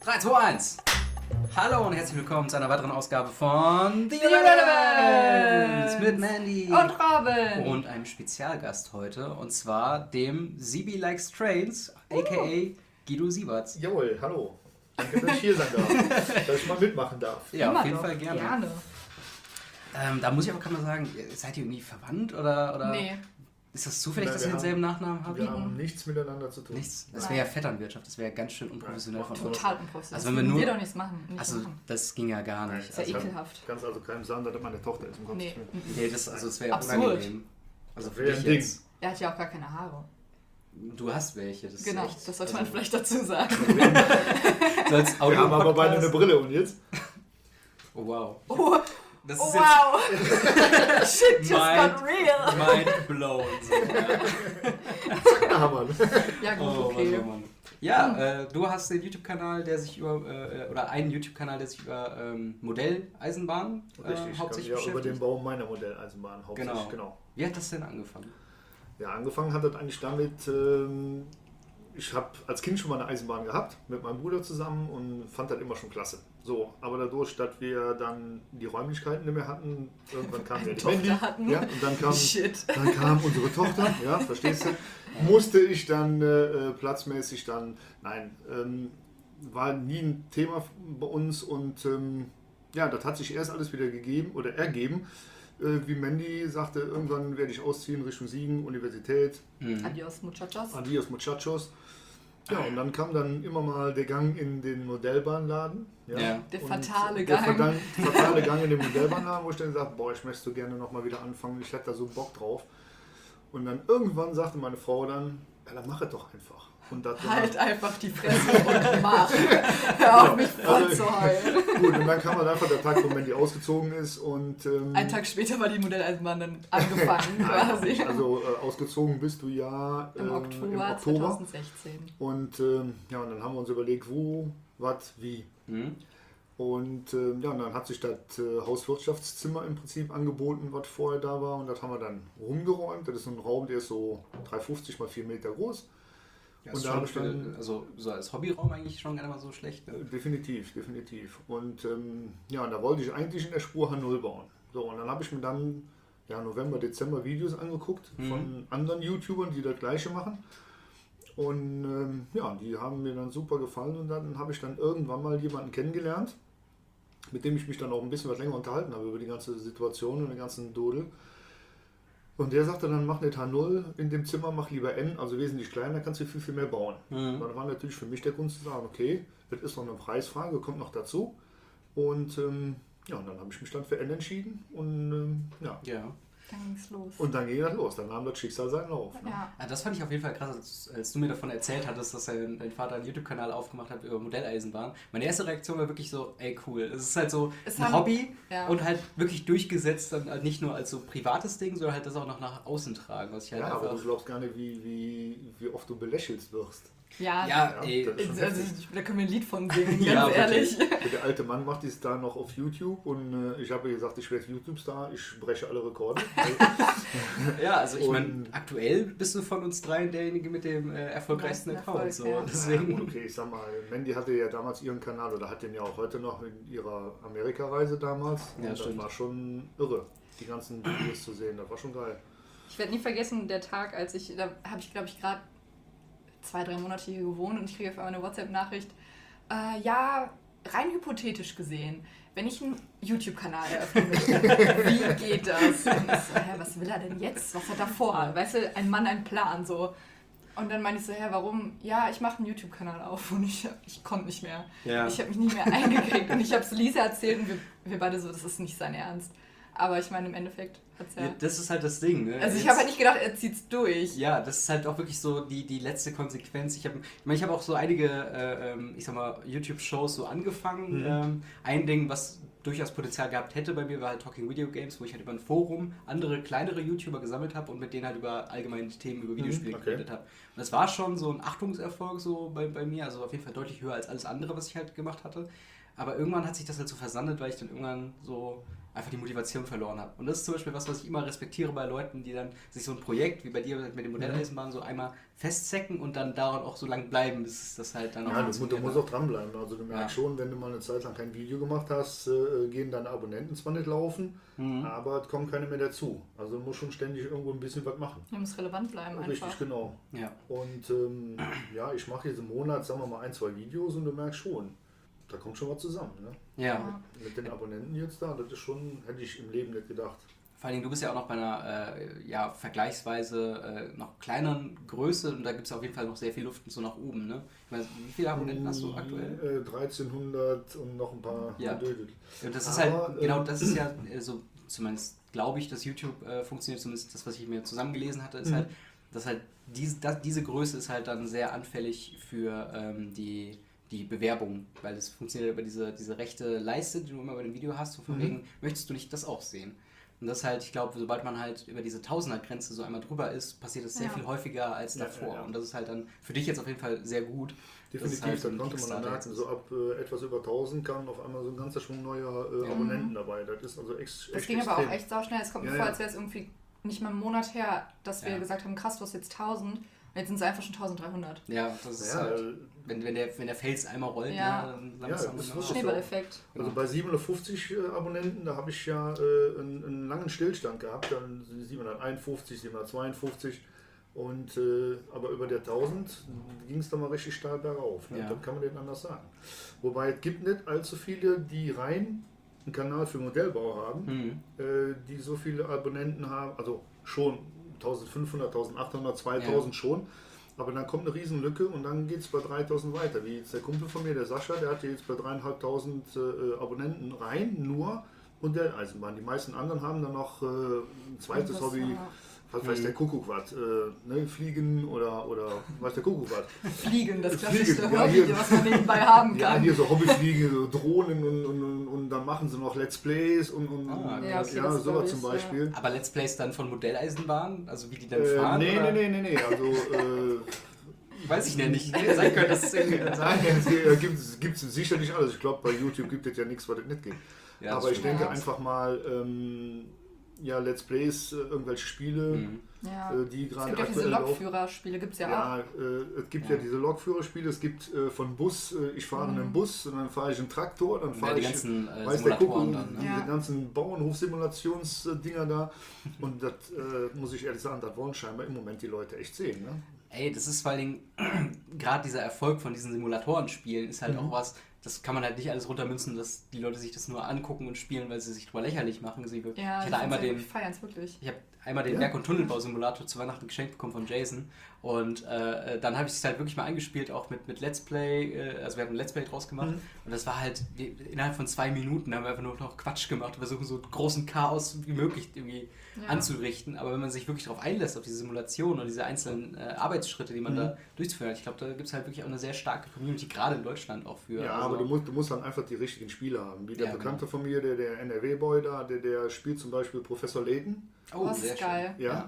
3, 2, 1. Hallo und herzlich willkommen zu einer weiteren Ausgabe von The Irrelevance mit Mandy und Robin und einem Spezialgast heute, und zwar dem Sibi Likes Trains, a.k.a. Guido Sieberts. Jawohl, hallo. Danke, dass ich hier sein darf, dass ich mal mitmachen darf. Ja, Immer auf jeden doch, Fall gerne. Da muss ich aber gerade mal sagen, seid ihr irgendwie verwandt oder Nee. ist das zufällig, Nein, dass ihr denselben Nachnamen habt? Wir haben nichts miteinander zu tun. Nichts. Das wäre ja Vetternwirtschaft, das wäre ja ganz schön unprofessionell von uns. Total unprofessionell. Also wenn wir nur- wir doch nichts machen. Also das ging ja gar nicht. ist ja Also, ekelhaft. Kannst also keinem sagen, dass das meine Tochter ist. Um Gottes Nee. Willen. nee, das wäre ja Absurd. unangenehm. Also für Wäre dich ein Ding. jetzt. Er hat ja auch gar keine Haare. Du hast welche. Das Genau, ist echt, das sollte man also, vielleicht dazu sagen. so als Wir haben aber beide eine Audio-Podcast. Brille und jetzt? Oh wow. Oh, Das oh ist wow! Shit just Mind- got real! Mind blown. So, ja. Zack, da haben wir. Ja gut, Oh, okay. Mann, oh Mann. Ja, du hast den YouTube-Kanal, der sich über, oder einen YouTube-Kanal, der sich über Modelleisenbahnen Richtig, hauptsächlich ja, über den beschäftigt. Bau meiner Modelleisenbahn hauptsächlich. Genau. Wie hat das denn angefangen? Ja, angefangen hat das eigentlich damit, ich habe als Kind schon mal eine Eisenbahn gehabt, mit meinem Bruder zusammen und fand das immer schon klasse. So, aber dadurch, dass wir dann die Räumlichkeiten nicht mehr hatten, irgendwann kam ja die Tochter Mandy, hatten. ja, und dann Shit. kam unsere Tochter, ja, verstehst du, musste ich dann platzmäßig dann, war nie ein Thema bei uns und ja, das hat sich erst alles wieder gegeben oder ergeben, wie Mandy sagte, irgendwann werde ich ausziehen Richtung Siegen, Universität, Adios, muchachos. Adios Muchachos. Ja, und dann kam dann immer mal der Gang in den Modellbahnladen. Ja. Der Und fatale der Gang. fatale Gang in den Modellbahnladen, wo ich dann gesagt boah, ich möchte so gerne nochmal wieder anfangen, ich hätte da so Bock drauf. Und dann irgendwann sagte meine Frau dann, ja, dann mach es doch einfach. Und das Halt einfach die Fresse und mach. Hör auf mich voll zu heulen. gut, und dann kam halt einfach der Tag, wo Mandy ausgezogen ist und Einen Tag später war die Modelleisenbahn dann angefangen quasi. also ausgezogen bist du ja Im Oktober 2016. Und ja, und dann haben wir uns überlegt, wo, was, wie. Mhm. Und ja, und dann hat sich das Hauswirtschaftszimmer im Prinzip angeboten, was vorher da war. Und das haben wir dann rumgeräumt. Das ist ein Raum, der ist so 3,50 mal 4 Meter groß. Ja, Und ist da schon habe ich dann- also so als Hobbyraum eigentlich schon gar nicht mal so schlecht. Ne? Definitiv, definitiv. Und ja, und da wollte ich eigentlich in der Spur H0 bauen. So, und dann habe ich mir dann ja, November, Dezember Videos angeguckt von anderen YouTubern, die das Gleiche machen. Und ja, die haben mir dann super gefallen und dann habe ich dann irgendwann mal jemanden kennengelernt, mit dem ich mich dann auch ein bisschen was länger unterhalten habe über die ganze Situation und den ganzen Dodel. Und der sagte dann, mach nicht H0 in dem Zimmer, mach lieber N, also wesentlich kleiner, kannst du viel, viel mehr bauen. Mhm. Dann war natürlich für mich der Grund zu sagen, okay, das ist noch eine Preisfrage, kommt noch dazu. Und ja, und dann habe ich mich dann für N entschieden und ja. Ja. Dann ging's los. Und dann ging das los, dann nahm das Schicksal seinen Lauf. Ne? Ja. Ah, das fand ich auf jeden Fall krass, als du mir davon erzählt hattest, dass dein Vater einen YouTube-Kanal aufgemacht hat über Modelleisenbahn. Meine erste Reaktion war wirklich so, ey cool, es ist halt so Es ein haben- Hobby ja. und halt wirklich durchgesetzt, dann halt nicht nur als so privates Ding, sondern halt das auch noch nach außen tragen, was ich halt Ja, aber einfach... du glaubst gar nicht, wie oft du belächelt wirst. Ja, Ja, Ja, ey, das ist schon also, heftig. da können wir ein Lied von singen, ganz Ja, ehrlich. Der alte Mann macht dies da noch auf YouTube und ich habe gesagt, ich werde YouTube-Star, ich breche alle Rekorde. ja, also ich meine, Und- aktuell bist du von uns dreien derjenige mit dem erfolgreichsten Meisten Account, Erfolg, so, ja. deswegen... Ja, okay, ich sag mal, Mandy hatte ja damals ihren Kanal oder hat den ja auch heute noch in ihrer Amerika-Reise damals. Ja, Und das stimmt. war schon irre, die ganzen Videos zu sehen, das war schon geil. Ich werde nie vergessen, der Tag, da habe ich glaube ich gerade 2-3 Monate hier gewohnt und ich kriege auf einmal eine WhatsApp-Nachricht. Ja, rein hypothetisch gesehen, wenn ich einen YouTube-Kanal eröffnen möchte, wie geht das? Und ich so, hä, was will er denn jetzt? Was hat er vor? Weißt du, ein Mann, ein Plan, so. Und dann meinte ich so, hä, warum? Ja, ich mache einen YouTube-Kanal auf und ich konnte nicht mehr. Ja. Ich habe mich nicht mehr eingekriegt und ich habe es Lisa erzählt und wir beide so, das ist nicht sein Ernst. Aber ich meine, im Endeffekt hat es ja... Ja, das ist halt das Ding, ne? Also ich Jetzt- habe halt nicht gedacht, er zieht's durch. Ja, das ist halt auch wirklich so die letzte Konsequenz. Ich hab auch so einige, ich sag mal, YouTube-Shows so angefangen. Ein Ding, was durchaus Potenzial gehabt hätte bei mir, war halt Talking Video Games, wo ich halt über ein Forum andere, kleinere YouTuber gesammelt habe und mit denen halt über allgemeine Themen, über Videospiele okay. geredet habe. Und das war schon so ein Achtungserfolg so bei mir, also auf jeden Fall deutlich höher als alles andere, was ich halt gemacht hatte. Aber irgendwann hat sich das halt so versandet, weil ich dann irgendwann so einfach die Motivation verloren habe. Und das ist zum Beispiel was ich immer respektiere bei Leuten, die dann sich so ein Projekt wie bei dir mit den Modelleisenbahnen so einmal festzecken und dann daran auch so lange bleiben, bis es das halt dann auch du musst auch dranbleiben. Also du merkst schon, wenn du mal eine Zeit lang kein Video gemacht hast, gehen deine Abonnenten zwar nicht laufen, aber es kommen keine mehr dazu. Also du musst schon ständig irgendwo ein bisschen was machen. Du musst relevant bleiben einfach. Richtig, genau. Ja. Und ich mache jetzt im Monat, sagen wir mal, 1, 2 Videos und du merkst schon, da kommt schon was zusammen. Ne? Ja. Mit den Abonnenten jetzt da, das ist schon, hätte ich im Leben nicht gedacht. Vor allem, du bist ja auch noch bei einer vergleichsweise noch kleineren Größe und da gibt es auf jeden Fall noch sehr viel Luft so nach oben. Ne? Ich meine, wie viele Abonnenten hast du aktuell? 1300 und noch ein paar Dödel. Und das ist halt, genau, das ist ja so, zumindest glaube ich, dass YouTube funktioniert, zumindest das, was ich mir zusammengelesen hatte, ist halt, dass halt diese Größe ist halt dann sehr anfällig für die Bewerbung, weil es funktioniert über diese rechte Leiste, die du immer bei dem Video hast, und von wegen, möchtest du nicht das auch sehen? Und das ist halt, ich glaube, sobald man halt über diese Tausender-Grenze so einmal drüber ist, passiert das sehr viel häufiger als davor. Ja. Und das ist halt dann für dich jetzt auf jeden Fall sehr gut. Definitiv, halt da konnte man dann merken, so ab etwas über 1000 kamen auf einmal so ein ganzer Schwung neuer Abonnenten dabei. Das ist also das ging aber auch echt sauschnell. Es kommt mir vor, als wäre es irgendwie nicht mal einen Monat her, dass wir gesagt haben, krass, du hast jetzt 1000. Und jetzt sind es einfach schon 1300. Ja, das ist halt, wenn der Fels einmal rollt, dann langsam. Das ist Schneeballeffekt. Also bei 750 Abonnenten, da habe ich ja einen langen Stillstand gehabt, dann 751, 752 und aber über der 1000 ging es dann mal richtig steil bergauf. Ne? Das kann man nicht anders sagen. Wobei es gibt nicht allzu viele, die rein einen Kanal für Modellbau haben, die so viele Abonnenten haben, also schon 1500, 1800, 2000 schon, aber dann kommt eine Riesenlücke und dann geht es bei 3000 weiter. Wie jetzt der Kumpel von mir, der Sascha, der hat jetzt bei 3500 Abonnenten rein, nur Modelleisenbahn. Die meisten anderen haben dann noch ein zweites Hobby, was weiß der Kuckuck was, Fliegen oder weiß der Kuckuck was. Fliegen, das klassischste Hobby, was man nebenbei haben kann. Ja, hier so Hobbyfliegen, so Drohnen und dann machen sie noch Let's Plays und sowas zum Beispiel. Ja. Aber Let's Plays dann von Modelleisenbahnen, also wie die dann fahren? Nee, also... weiß ich nicht. Sein könnte, dass es irgendwie dann sagen. Es gibt sicherlich alles. Ich glaube, bei YouTube gibt es ja nichts, was es nicht gibt. Ja, aber ich denke einfach mal... Let's Plays, irgendwelche Spiele, die gerade aktuell laufen. Es gibt ja diese Lokführerspiele, gibt es ja auch. Es gibt ja diese Lokführerspiele, es gibt von Bus, ich fahre in einen Bus und dann fahre ich einen Traktor, dann fahre ich, ganzen, weiß der Kuckuck, diese ganzen Bauernhofsimulationsdinger da und das muss ich ehrlich sagen, das wollen scheinbar im Moment die Leute echt sehen. Ne? Ey, das ist vor allen Dingen, gerade dieser Erfolg von diesen Simulatorenspielen ist halt auch was, das kann man halt nicht alles runtermünzen, dass die Leute sich das nur angucken und spielen, weil sie sich drüber lächerlich machen. Ich habe einmal den Werk- und Tunnelbau-Simulator zu Weihnachten geschenkt bekommen von Jason und dann habe ich es halt wirklich mal eingespielt, auch mit Let's Play, also wir haben ein Let's Play draus gemacht und das war halt, innerhalb von 2 Minuten haben wir einfach nur noch Quatsch gemacht und versuchen so großen Chaos wie möglich irgendwie anzurichten, aber wenn man sich wirklich darauf einlässt, auf diese Simulation und diese einzelnen Arbeitsschritte, die man da durchzuführen hat, ich glaube, da gibt es halt wirklich auch eine sehr starke Community, gerade in Deutschland auch für. Ja, aber du musst dann einfach die richtigen Spiele haben, wie der Bekannte von mir, der NRW-Boy da, der spielt zum Beispiel Professor Layton. Oh, das ist geil. Ja.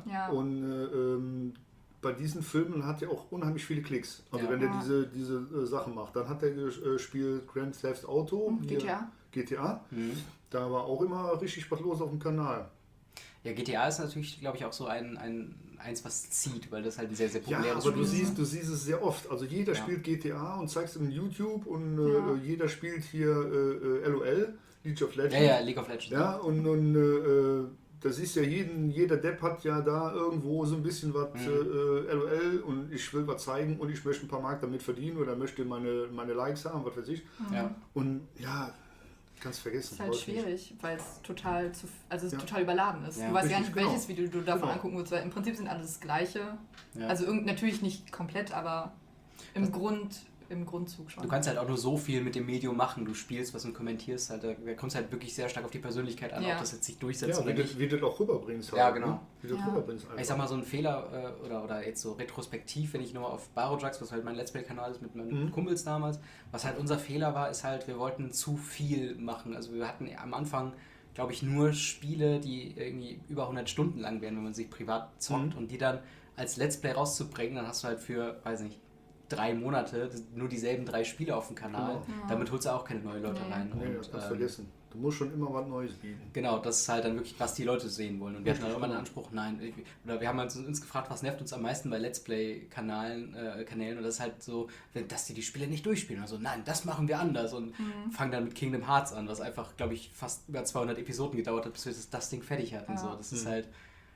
Und bei diesen Filmen hat er auch unheimlich viele Klicks. Also wenn er diese Sachen macht. Dann hat er gespielt Grand Theft Auto, GTA. Da war auch immer richtig was los auf dem Kanal. Ja, GTA ist natürlich, glaube ich, auch so eins, was zieht, weil das halt ein sehr, sehr populäres Spiel ist. Ja, aber du siehst es sehr oft. Also jeder spielt GTA und zeigt es in YouTube und jeder spielt hier LOL, League of Legends. Ja, League of Legends. Ja, und das ist ja jeder Depp hat ja da irgendwo so ein bisschen was LOL und ich will was zeigen und ich möchte ein paar Mark damit verdienen oder möchte meine Likes haben, was weiß ich. Ja. Und kannst vergessen. Das ist halt schwierig, weil es total überladen ist. Ja. Du weißt gar nicht, welches Video du davon angucken willst, weil im Prinzip sind alles das Gleiche. Ja. Also natürlich nicht komplett, aber im Grundzug schon. Du kannst halt auch nur so viel mit dem Medium machen. Du spielst was und kommentierst halt. Da kommt es halt wirklich sehr stark auf die Persönlichkeit an, ob das jetzt sich durchsetzt oder nicht. Wie du das auch rüberbringst. Ja, genau. Ne? Wie du das rüberbringst ich sag mal, so ein Fehler oder jetzt so retrospektiv, wenn ich nochmal auf Barojax, was halt mein Let's Play-Kanal ist mit meinen Kumpels damals, was halt unser Fehler war, ist halt, wir wollten zu viel machen. Also wir hatten am Anfang, glaube ich, nur Spiele, die irgendwie über 100 Stunden lang wären, wenn man sich privat zockt und die dann als Let's Play rauszubringen, dann hast du halt für, weiß nicht, 3 Monate nur dieselben 3 Spiele auf dem Kanal. Genau. Ja. Damit holst du auch keine neuen Leute rein. Nee, das kannst du vergessen. Du musst schon immer was Neues bieten. Genau, das ist halt dann wirklich, was die Leute sehen wollen. Und wir hatten dann immer den Anspruch, oder wir haben uns gefragt, was nervt uns am meisten bei Let's Play-Kanälen, und das ist halt so, dass die Spiele nicht durchspielen. Also nein, das machen wir anders und fangen dann mit Kingdom Hearts an, was einfach, glaube ich, fast über 200 Episoden gedauert hat, bis wir das Ding fertig hatten. Ja. So, das ist halt,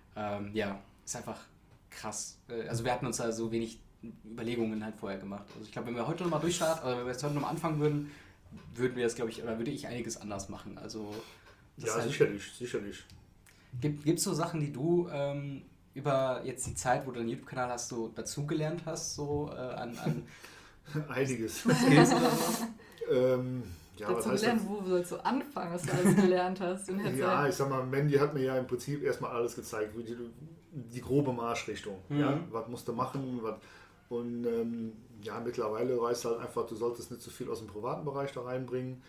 ist einfach krass. Also wir hatten uns da so wenig Überlegungen halt vorher gemacht. Also ich glaube, wenn wir heute nochmal durchstarten, oder wenn wir jetzt heute nochmal anfangen würden wir das, glaube ich, oder würde ich einiges anders machen. Also das Ja, halt, sicherlich. Gibt es so Sachen, die du über jetzt die Zeit, wo du einen YouTube-Kanal hast, so dazugelernt hast, so an Einiges. Skills oder so? Ja, was Dazu heißt gelernt, das? wo sollst du anfangen, was du alles gelernt hast? In der Ja, Zeit? ich sag mal, Mandy hat mir ja im Prinzip erstmal alles gezeigt, wie die grobe Marschrichtung. Ja? Was musst du machen, und ja, mittlerweile weißt du halt einfach, du solltest nicht so viel aus dem privaten Bereich da reinbringen.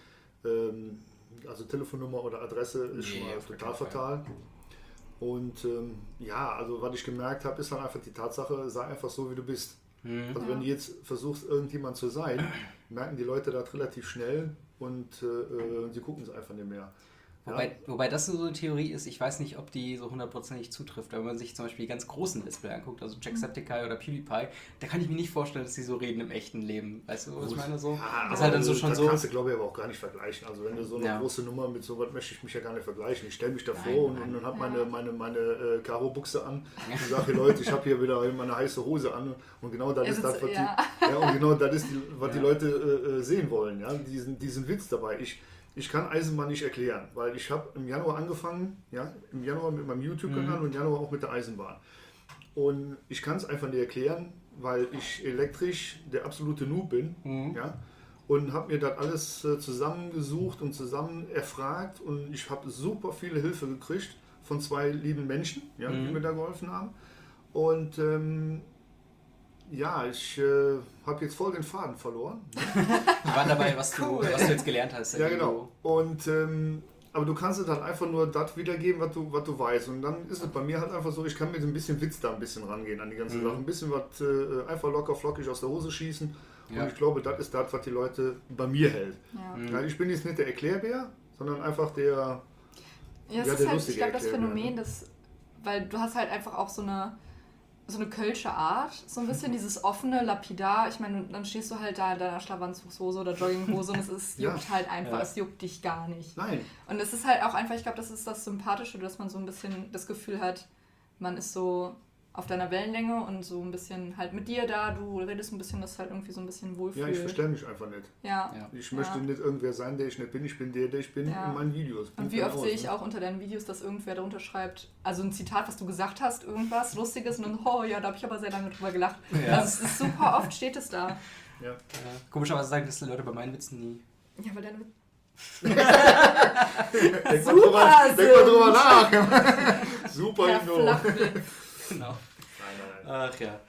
Also Telefonnummer oder Adresse ist schon mal total fatal. Und ja, also was ich gemerkt habe, ist dann einfach die Tatsache, sei einfach so, wie du bist. Also wenn du jetzt versuchst, irgendjemand zu sein, merken die Leute das relativ schnell und sie gucken es einfach nicht mehr. Wobei das so eine Theorie ist, ich weiß nicht, ob die so 100% zutrifft. Wenn man sich zum Beispiel die ganz großen Let's Play anguckt, also Jacksepticeye oder PewDiePie, da kann ich mir nicht vorstellen, dass die so reden im echten Leben. Weißt du, was ich meine? So? Ja, das ist halt dann so schon das so. kannst du, glaube ich, aber auch gar nicht vergleichen. Also wenn du so eine große Nummer mit so was möchte ich mich ja gar nicht vergleichen. Ich stelle mich davor und dann habe meine Karo-Buchse an und sage, Leute, ich habe hier wieder meine heiße Hose an und genau das ist das, was die Leute sehen wollen. Ja? Diesen Witz dabei. Ich kann Eisenbahn nicht erklären, weil ich habe im Januar angefangen, ja, im Januar mit meinem YouTube-Kanal und im Januar auch mit der Eisenbahn. Und ich kann es einfach nicht erklären, weil ich elektrisch der absolute Noob bin, ja, und habe mir das alles zusammengesucht und zusammen erfragt und ich habe super viele Hilfe gekriegt von 2 lieben Menschen, ja, die mir da geholfen haben. Und ja, ich habe jetzt voll den Faden verloren. Wir waren dabei, was du jetzt gelernt hast. Ja, genau. Und, aber du kannst dann einfach nur das wiedergeben, was du weißt. Und dann ist es bei mir halt einfach so, ich kann mit ein bisschen Witz da ein bisschen rangehen an die ganze Sache. Ein bisschen was einfach locker flockig aus der Hose schießen. Und ich glaube, das ist das, was die Leute bei mir hält. Ja, ich bin jetzt nicht der Erklärbär, sondern einfach der Ja, es ist halt, ich glaube, das Phänomen, weil du hast halt einfach auch so eine kölsche Art, so ein bisschen dieses offene, lapidar. Ich meine, dann stehst du halt da in deiner Schlafanzugshose oder Jogginghose und es juckt halt einfach, es juckt dich gar nicht. Nein. Und es ist halt auch einfach, ich glaube, das ist das Sympathische, dass man so ein bisschen das Gefühl hat, man ist so auf deiner Wellenlänge und so ein bisschen halt mit dir da, du redest ein bisschen, das halt irgendwie so ein bisschen wohlfühlt. Ja, ich verstelle mich einfach nicht. Ja. Ich möchte nicht irgendwer sein, der ich nicht bin. Ich bin der ich bin in meinen Videos. Und wie oft sehe ich auch unter deinen Videos, dass irgendwer darunter schreibt, also ein Zitat, was du gesagt hast, irgendwas Lustiges und dann, oh ja, da habe ich aber sehr lange drüber gelacht. Ja. Also es ist super oft steht es da. Ja. Komischerweise sagen das die Leute bei meinen Witzen nie. Ja, weil deine Denk mal drüber nach. Super, ja, Inno. Flachwitz. Genau. Nein. Ach ja.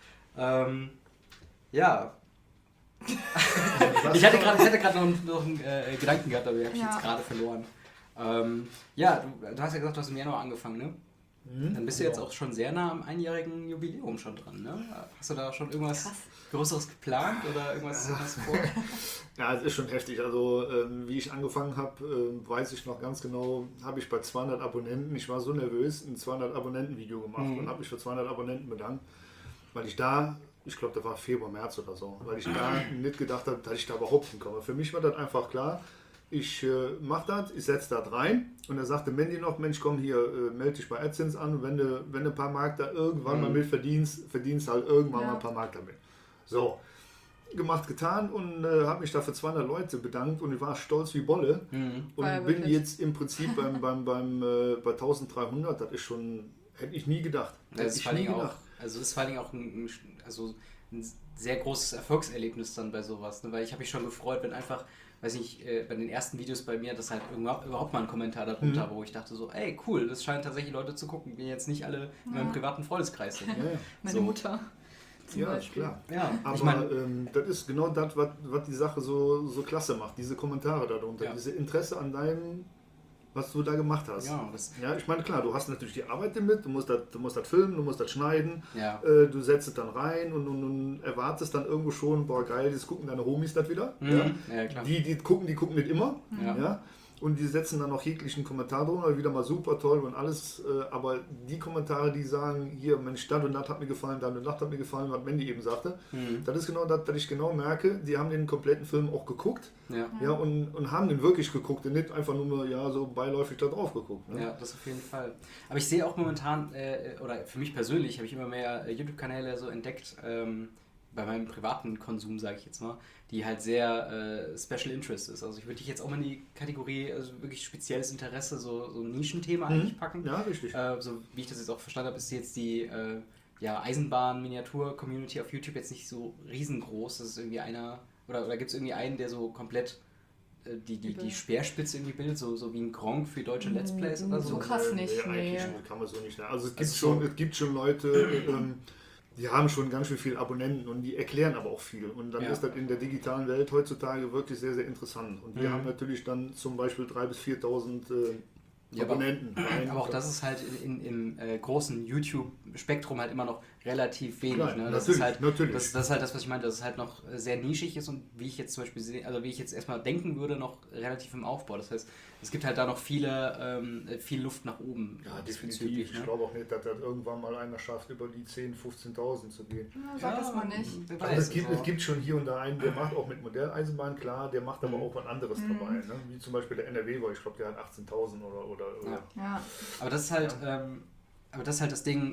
Ja. Ich hatte gerade noch einen Gedanken gehabt, aber den habe ich jetzt gerade verloren. Ja, du hast ja gesagt, du hast im Januar angefangen, ne? Dann bist du jetzt auch schon sehr nah am einjährigen Jubiläum schon dran, ne? Hast du da schon irgendwas Größeres geplant oder irgendwas vor? Ja, es ist schon heftig. Also, wie ich angefangen habe, weiß ich noch ganz genau, habe ich bei 200 Abonnenten, ich war so nervös, ein 200 Abonnenten-Video gemacht und habe mich für 200 Abonnenten bedankt, weil ich da, ich glaube, da war Februar, März oder so, weil ich da nicht gedacht habe, dass ich da überhaupt hinkomme. Für mich war das einfach klar, ich mache das, ich setze das rein und er sagte Mandy noch, Mensch, komm hier, melde dich bei AdSense an und wenn du ein paar Mark da irgendwann mal mit verdienst halt irgendwann mal ein paar Mark damit. So, gemacht, getan und habe mich da für 200 Leute bedankt und ich war stolz wie Bolle und bin jetzt im Prinzip bei 1300, das ist schon, hätte ich nie gedacht. Das ist vor allem auch ein sehr großes Erfolgserlebnis dann bei sowas, ne? Weil ich habe mich schon gefreut, wenn einfach, weiß nicht, bei den ersten Videos bei mir, dass halt überhaupt mal ein Kommentar darunter, wo ich dachte so, ey, cool, das scheint tatsächlich Leute zu gucken, die jetzt nicht alle in meinem privaten Freundeskreis sind. Ja. Meine Mutter. Ja, klar. Ja, aber ich mein, das ist genau das, was die Sache so klasse macht, diese Kommentare darunter, diese Interesse an deinem was du da gemacht hast. Ja, Ja, ich meine, klar, du hast natürlich die Arbeit damit, du musst das filmen, du musst das schneiden, ja. du setzt es dann rein und erwartest dann irgendwo schon, boah geil, jetzt gucken deine Homies das wieder. Ja, klar. Die gucken nicht immer. Ja. Ja. Und die setzen dann noch jeglichen Kommentar drunter, wieder mal super toll und alles, aber die Kommentare, die sagen, hier, Mensch, das und das hat mir gefallen, das und das hat mir gefallen, was Mandy eben sagte, das ist genau das, dass ich genau merke, die haben den kompletten Film auch geguckt, ja, und haben den wirklich geguckt und nicht einfach nur ja, so beiläufig da drauf geguckt. Ne? Ja, das auf jeden Fall. Aber ich sehe auch momentan, oder für mich persönlich, habe ich immer mehr YouTube-Kanäle so entdeckt, bei meinem privaten Konsum, sage ich jetzt mal, die halt sehr Special Interest ist. Also ich würde dich jetzt auch mal in die Kategorie, also wirklich spezielles Interesse, so ein Nischenthema eigentlich packen. Ja, richtig. So wie ich das jetzt auch verstanden habe, ist jetzt die Eisenbahn-Miniatur-Community auf YouTube jetzt nicht so riesengroß. Das ist irgendwie einer, oder gibt es irgendwie einen, der so komplett die Speerspitze irgendwie bildet, so wie ein Gronk für deutsche Let's Plays oder so? So krass nicht, nee. nee. Kann man so nicht sagen. Also es gibt schon Leute, die haben schon ganz schön viele Abonnenten und die erklären aber auch viel. Und dann ist das in der digitalen Welt heutzutage wirklich sehr, sehr interessant. Und wir haben natürlich dann zum Beispiel 3.000 bis 4.000 Abonnenten. Aber auch das ist halt im großen YouTube-Spektrum halt immer noch relativ wenig. Klar, Ne? Das ist halt das, was ich meinte, dass es halt noch sehr nischig ist und wie ich jetzt zum Beispiel sehe, also wie ich jetzt erstmal denken würde, noch relativ im Aufbau. Das heißt, es gibt halt da noch viel Luft nach oben. Ja, definitiv. Ich glaube auch nicht, dass das irgendwann mal einer schafft, über die 10.000, 15.000 zu gehen. Ja, sag das mal nicht. Also es gibt schon hier und da einen, der macht auch mit Modelleisenbahn, klar, der macht aber auch was anderes dabei. Ne? Wie zum Beispiel der NRW, weil ich glaube, der hat 18.000 oder. Ja. Aber das ist halt... Aber das ist halt das Ding,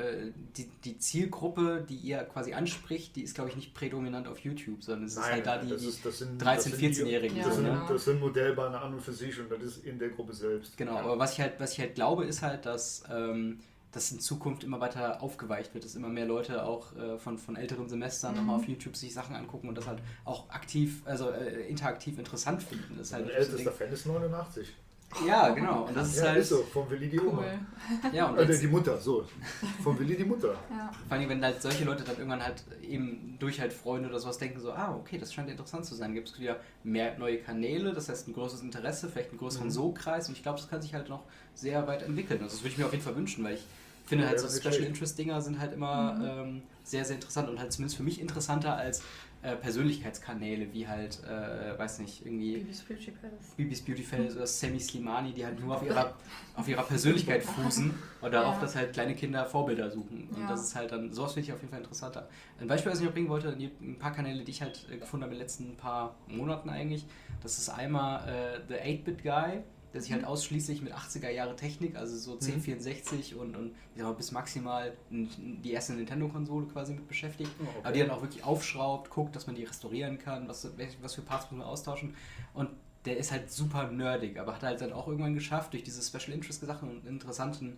die Zielgruppe, die ihr quasi anspricht, die ist, glaube ich, nicht prädominant auf YouTube, sondern es ist halt da die 13-, 14-Jährigen. Das sind Modellbahnen an und für sich und das ist in der Gruppe selbst. Genau, aber was ich halt glaube, ist halt, dass das in Zukunft immer weiter aufgeweicht wird, dass immer mehr Leute auch von älteren Semestern nochmal auf YouTube sich Sachen angucken und das halt auch aktiv, also interaktiv interessant finden. Das ist halt mein ältester Fan ist 89. Ja, genau. Und das ist halt. Ist so, von Willi die Oma. Ja, und die Mutter, so. Von Willi die Mutter. Ja. Vor allem, wenn halt solche Leute dann irgendwann halt eben durch halt Freunde oder sowas denken, so, okay, das scheint interessant zu sein. Gibt es wieder mehr neue Kanäle, das heißt ein größeres Interesse, vielleicht einen größeren Sogkreis und ich glaube, das kann sich halt noch sehr weit entwickeln. Also das würde ich mir auf jeden Fall wünschen, weil ich finde halt so Special Interest Dinger sind halt immer sehr, sehr interessant und halt zumindest für mich interessanter als Persönlichkeitskanäle wie halt, weiß nicht, irgendwie Bibis Beauty Palace oder Sammy Slimani, die halt nur auf ihrer Persönlichkeit fußen und darauf, dass halt kleine Kinder Vorbilder suchen. Und das ist halt dann, sowas finde ich auf jeden Fall interessanter. Ein Beispiel, was ich noch bringen wollte, ein paar Kanäle, die ich halt gefunden habe in den letzten paar Monaten eigentlich, das ist einmal The 8-Bit Guy, der sich halt ausschließlich mit 80er Jahre Technik, also so 1064 und ich sag mal, bis maximal die erste Nintendo-Konsole quasi mit beschäftigt, aber die dann auch wirklich aufschraubt, guckt, dass man die restaurieren kann, was für Parts muss man austauschen und der ist halt super nerdig, aber hat halt dann auch irgendwann geschafft, durch diese Special Interest Sachen und interessanten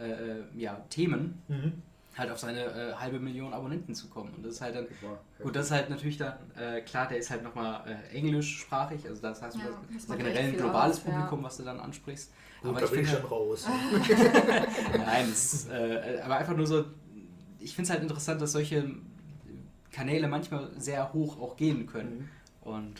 Themen halt auf seine 500.000 Abonnenten zu kommen. Und das ist halt dann, gut, das ist halt natürlich dann, klar, der ist halt nochmal englischsprachig, also das heißt, das ist generell ein globales Publikum, was du dann ansprichst. Gut, aber da ich bin ich finde schon raus. Nein, aber einfach nur so, ich finde es halt interessant, dass solche Kanäle manchmal sehr hoch auch gehen können. Und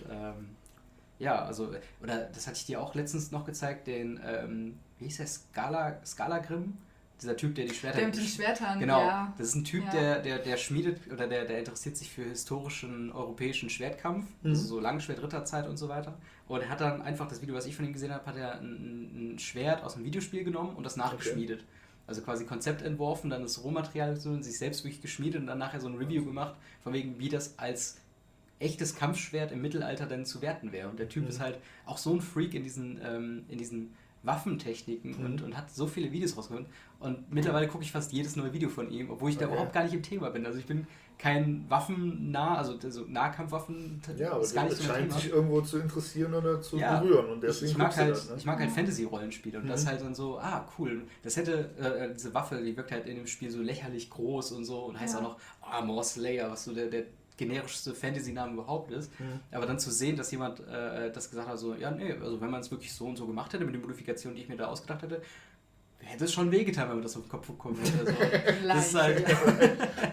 also, oder das hatte ich dir auch letztens noch gezeigt, den, wie hieß der, Scala-Grimm? Dieser Typ, der die Schwerter... Der mit den Schwertern, genau, ja. Das ist ein Typ, der schmiedet, oder der interessiert sich für historischen europäischen Schwertkampf, also so Langschwert-Ritterzeit und so weiter. Und er hat dann einfach, das Video, was ich von ihm gesehen habe, hat er ein Schwert aus einem Videospiel genommen und das nachgeschmiedet. Okay. Also quasi Konzept entworfen, dann das Rohmaterial so, sich selbst wirklich geschmiedet und dann nachher so ein Review gemacht, von wegen, wie das als echtes Kampfschwert im Mittelalter dann zu werten wäre. Und der Typ ist halt auch so ein Freak in diesen Waffentechniken und hat so viele Videos rausgeholt. Und mittlerweile gucke ich fast jedes neue Video von ihm, obwohl ich da überhaupt gar nicht im Thema bin. Also ich bin kein Waffennah, also Nahkampfwaffen aber ist gar nicht so scheint Thema. Sich irgendwo zu interessieren oder zu berühren. Und deswegen ich mag halt Fantasy-Rollenspiele und das ist halt dann so, cool. Das hätte, diese Waffe, die wirkt halt in dem Spiel so lächerlich groß und so und heißt auch noch Armor Slayer, was so der generischste Fantasy-Name überhaupt ist. Aber dann zu sehen, dass jemand das gesagt hat, so, also wenn man es wirklich so und so gemacht hätte, mit den Modifikationen, die ich mir da ausgedacht hätte, hätte es schon wehgetan, wenn man das auf den Kopf bekommen hätte. Also, das ist halt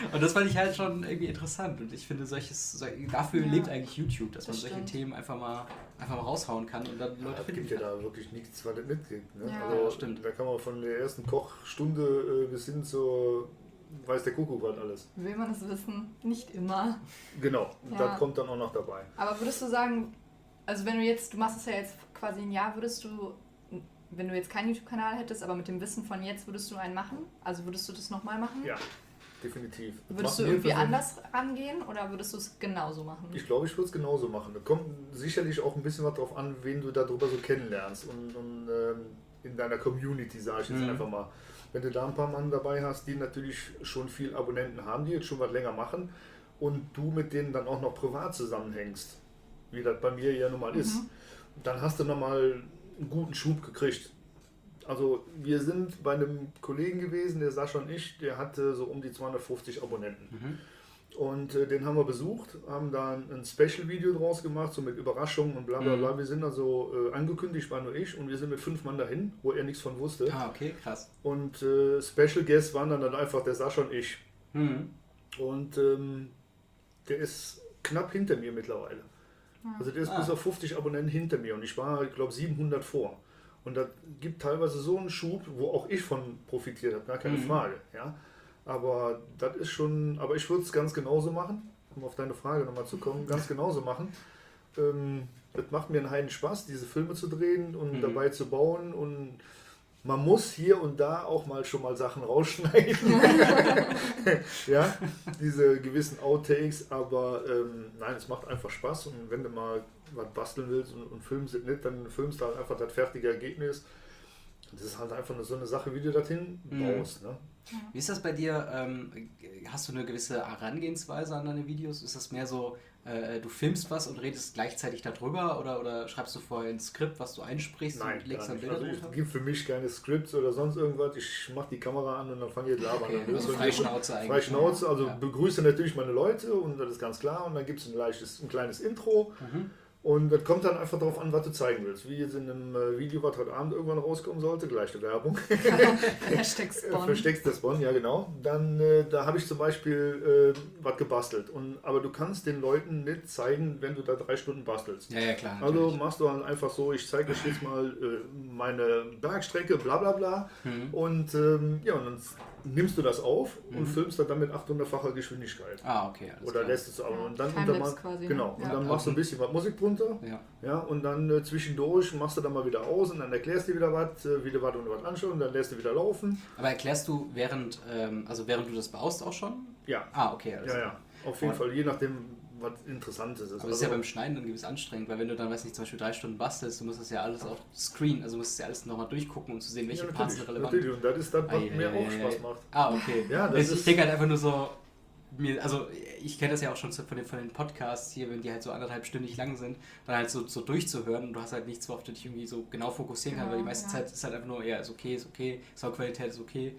Und das fand ich halt schon irgendwie interessant. Und ich finde, dafür lebt eigentlich YouTube, dass man das solche stimmt. Themen einfach mal raushauen kann und dann Leute Es finden gibt ja kann. da wirklich nichts, was es nicht gibt. Ne? Ja. Also, Ja, stimmt. Da kann man von der ersten Kochstunde bis hin zur weiß der Kuckuck was alles. Will man es wissen? Nicht immer. Genau, Ja. das kommt dann auch noch dabei. Aber würdest du sagen, also wenn du machst es ja jetzt quasi ein Jahr, würdest du, wenn du jetzt keinen YouTube-Kanal hättest, aber mit dem Wissen von jetzt, würdest du einen machen? Also würdest du das nochmal machen? Ja, definitiv. Das Würdest macht du mir irgendwie persönlich- anders rangehen oder würdest du es genauso machen? Ich glaube, ich würde es genauso machen. Da kommt sicherlich auch ein bisschen was drauf an, wen du darüber so kennenlernst und in deiner Community, sage ich jetzt einfach mal. Wenn du da ein paar Mann dabei hast, die natürlich schon viel Abonnenten haben, die jetzt schon was länger machen und du mit denen dann auch noch privat zusammenhängst, wie das bei mir ja nun mal ist, dann hast du nochmal einen guten Schub gekriegt. Also wir sind bei einem Kollegen gewesen, der Sascha und ich, der hatte so um die 250 Abonnenten. Und den haben wir besucht, haben da ein Special-Video draus gemacht, so mit Überraschungen und bla bla bla. Wir sind also angekündigt, war nur ich, und wir sind mit 5 Mann dahin, wo er nichts von wusste. Ah, okay, krass. Und Special Guests waren dann einfach der Sascha und ich. Und der ist knapp hinter mir mittlerweile. Also der ist bis auf 50 Abonnenten hinter mir und ich war, ich glaube, 700 vor. Und das gibt teilweise so einen Schub, wo auch ich von profitiert habe, gar keine Frage. Ja? Aber das ist schon, aber ich würde es ganz genauso machen, um auf deine Frage nochmal zu kommen, ganz genauso machen. Das macht mir einen heiden Spaß, diese Filme zu drehen und dabei zu bauen, und man muss hier und da auch mal schon mal Sachen rausschneiden. Ja, diese gewissen Outtakes, aber nein, es macht einfach Spaß, und wenn du mal was basteln willst und filmst es nicht, dann filmst du halt einfach das fertige Ergebnis. Das ist halt einfach so eine Sache, wie du das hinbaust. Ne? Wie ist das bei dir? Hast du eine gewisse Herangehensweise an deine Videos? Ist das mehr so, du filmst was und redest gleichzeitig darüber, oder schreibst du vorher ein Skript, was du einsprichst Nein, und legst gar dann nicht. Bilder Also drunter? es gibt für mich keine Scripts oder sonst irgendwas. Ich mache die Kamera an und dann fange ich labern an. Okay, also freie Schnauze eigentlich. Freie Schnauze, also Ja. begrüße natürlich meine Leute, und das ist ganz klar, und dann gibt es ein kleines Intro. Und das kommt dann einfach darauf an, was du zeigen willst. Wie jetzt in einem Video, was heute Abend irgendwann rauskommen sollte, gleich die Werbung. Hashtag Spawn. Versteckst das Spawn, ja genau. Dann da habe ich zum Beispiel was gebastelt. Aber du kannst den Leuten nicht zeigen, wenn du da 3 Stunden bastelst. Ja, klar. Also natürlich. machst du halt einfach so, ich zeige euch jetzt mal meine Bergstrecke, bla bla bla. Und ja, und dann nimmst du das auf und filmst das dann mit 800-facher Geschwindigkeit. Ah, okay. Alles Oder klar. lässt es aber. Und dann Timelapse quasi, ne? genau. Und Ja. dann machst du ein bisschen was Musik drunter. Ja. Ja, und dann zwischendurch machst du dann mal wieder aus und dann erklärst du wieder was, wie du was und was anschauen, und dann lässt du wieder laufen. Aber erklärst du während du das baust auch schon? Ja. Ah, okay. Alles Ja, klar. ja. Auf jeden Fall, je nachdem, was Interessantes ist. Aber das ist ja beim Schneiden dann gewiss anstrengend, weil wenn du dann, weiß nicht, zum Beispiel 3 Stunden bastelst, du musst das ja alles auf Screen, also musst du ja alles nochmal durchgucken, um zu sehen, welche Parts sind relevant. natürlich. Und das ist das, was mir auch Eieiei. Spaß macht. Ah, okay. Ja, das ich ist- denke halt einfach nur so, also ich kenne das ja auch schon von den Podcasts hier, wenn die halt so 1,5-stündig lang sind, dann halt so durchzuhören, und du hast halt nichts, worauf du dich irgendwie so genau fokussieren kannst, weil die meiste Zeit ist halt einfach nur, ja, ist okay, Soundqualität ist okay.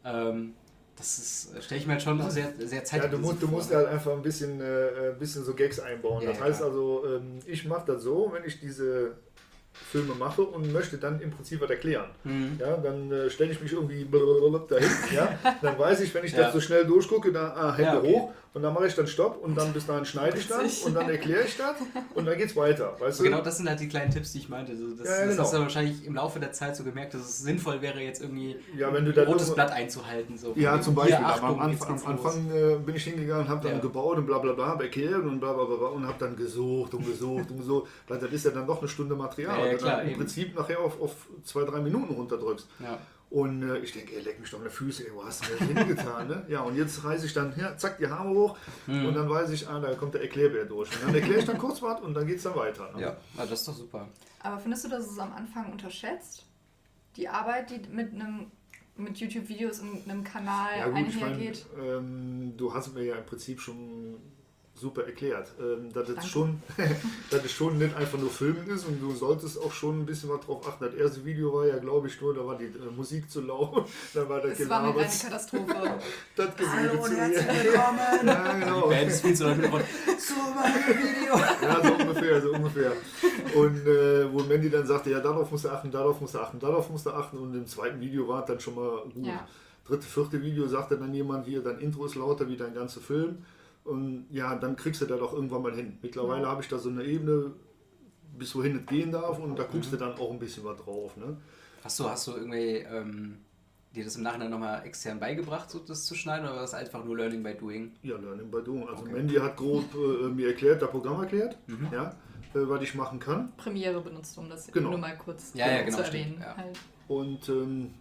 Das stelle ich mir halt schon sehr, sehr Ja, zeitintensiv du musst vor. halt einfach ein bisschen so Gags einbauen. Ja, Das ja, heißt klar. also, ich mache das so, wenn ich diese Filme mache und möchte dann im Prinzip was erklären. Ja, dann stelle ich mich irgendwie dahin. Ja, dann weiß ich, wenn ich Ja. das so schnell durchgucke, da Hände Ja, okay. hoch, und dann mache ich dann Stopp, und dann bis dahin schneide ich dann Witzig. und dann erkläre ich das und dann geht's weiter. Weißt du? Genau, das sind halt die kleinen Tipps, die ich meinte. Also das, Ja, das genau. hast du wahrscheinlich im Laufe der Zeit so gemerkt, dass es sinnvoll wäre, jetzt irgendwie Ja, wenn du ein dann rotes irgendwo- Blatt einzuhalten. So. Ja, Von zum wegen, Beispiel. hier, Aber Achtung, am jetzt Anfang, geht's am los. Anfang bin ich hingegangen, habe dann Ja. gebaut und bla bla bla, erklärt und bla bla bla und habe dann gesucht und gesucht und gesucht. Weil das ist ja dann doch eine Stunde Material, Ja, ja, weil du klar, dann im eben. Prinzip nachher auf 2-3 Minuten runterdrückst. Ja. Und ich denke, ey, leck mich doch in die Füße, ey, wo hast du denn hingetan? Ne? Ja, und jetzt reiße ich dann, ja, zack, die Haare hoch und dann weiß ich, da kommt der Erklärbär durch. Und dann erkläre ich dann kurz was und dann geht es dann weiter. Ne? Ja, das ist doch super. Aber findest du, dass es am Anfang unterschätzt? Die Arbeit, die mit YouTube-Videos und einem Kanal Ja gut, ich meine, einhergeht? du hast mir ja im Prinzip schon super erklärt, dass Danke. es schon, dass es schon nicht einfach nur Filmen ist, und du solltest auch schon ein bisschen was drauf achten. Das erste Video war ja, glaube ich, nur, da war die Musik zu laut, dann war der Es war mir eine Gelaber, Katastrophe. das Gerede Hallo zu und herzlich mir. willkommen. Ja, Die genau. Band spielt so im Hintergrund. Zu meinem Video. Ja, so ungefähr. Und wo Mandy dann sagte, ja, darauf musst du achten, darauf musst du achten, darauf musst du achten, und im zweiten Video war es dann schon mal gut. Ja. dritte, vierte Video sagte dann jemand hier, dein Intro ist lauter wie dein ganzer Film. Und ja, dann kriegst du da doch irgendwann mal hin. Mittlerweile habe ich da so eine Ebene, bis wohin es gehen darf und da guckst du dann auch ein bisschen was drauf. Ne? Hast du irgendwie dir das im Nachhinein nochmal extern beigebracht, so das zu schneiden, oder war das einfach nur Learning by Doing? Ja, Learning by Doing. Also Okay. Mandy hat grob mir erklärt, das Programm erklärt, ja, was ich machen kann. Premiere benutzt, um das Genau. nur mal kurz Ja, genau, zu stimmt, erwähnen. ja. Halt. Und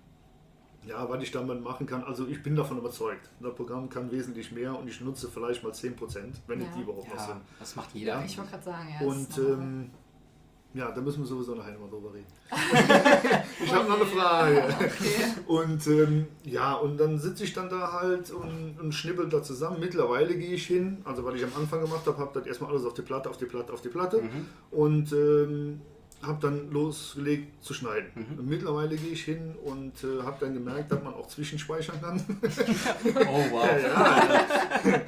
ja, was ich damit machen kann, also ich bin davon überzeugt. Das Programm kann wesentlich mehr und ich nutze vielleicht mal 10%, wenn nicht die überhaupt was Ja, sind. das macht jeder. Ja, eigentlich. Ich wollte gerade sagen, ja. Und ist normal. ja, da müssen wir sowieso nachher mal drüber reden. Ich habe noch eine Frage. Okay. Und ja, und dann sitze ich dann da halt und schnippel da zusammen. Mittlerweile gehe ich hin, also was ich am Anfang gemacht habe, habe das erstmal alles auf die Platte und habe dann losgelegt zu schneiden. Und mittlerweile gehe ich hin und habe dann gemerkt, dass man auch zwischenspeichern kann. Oh wow. Ja.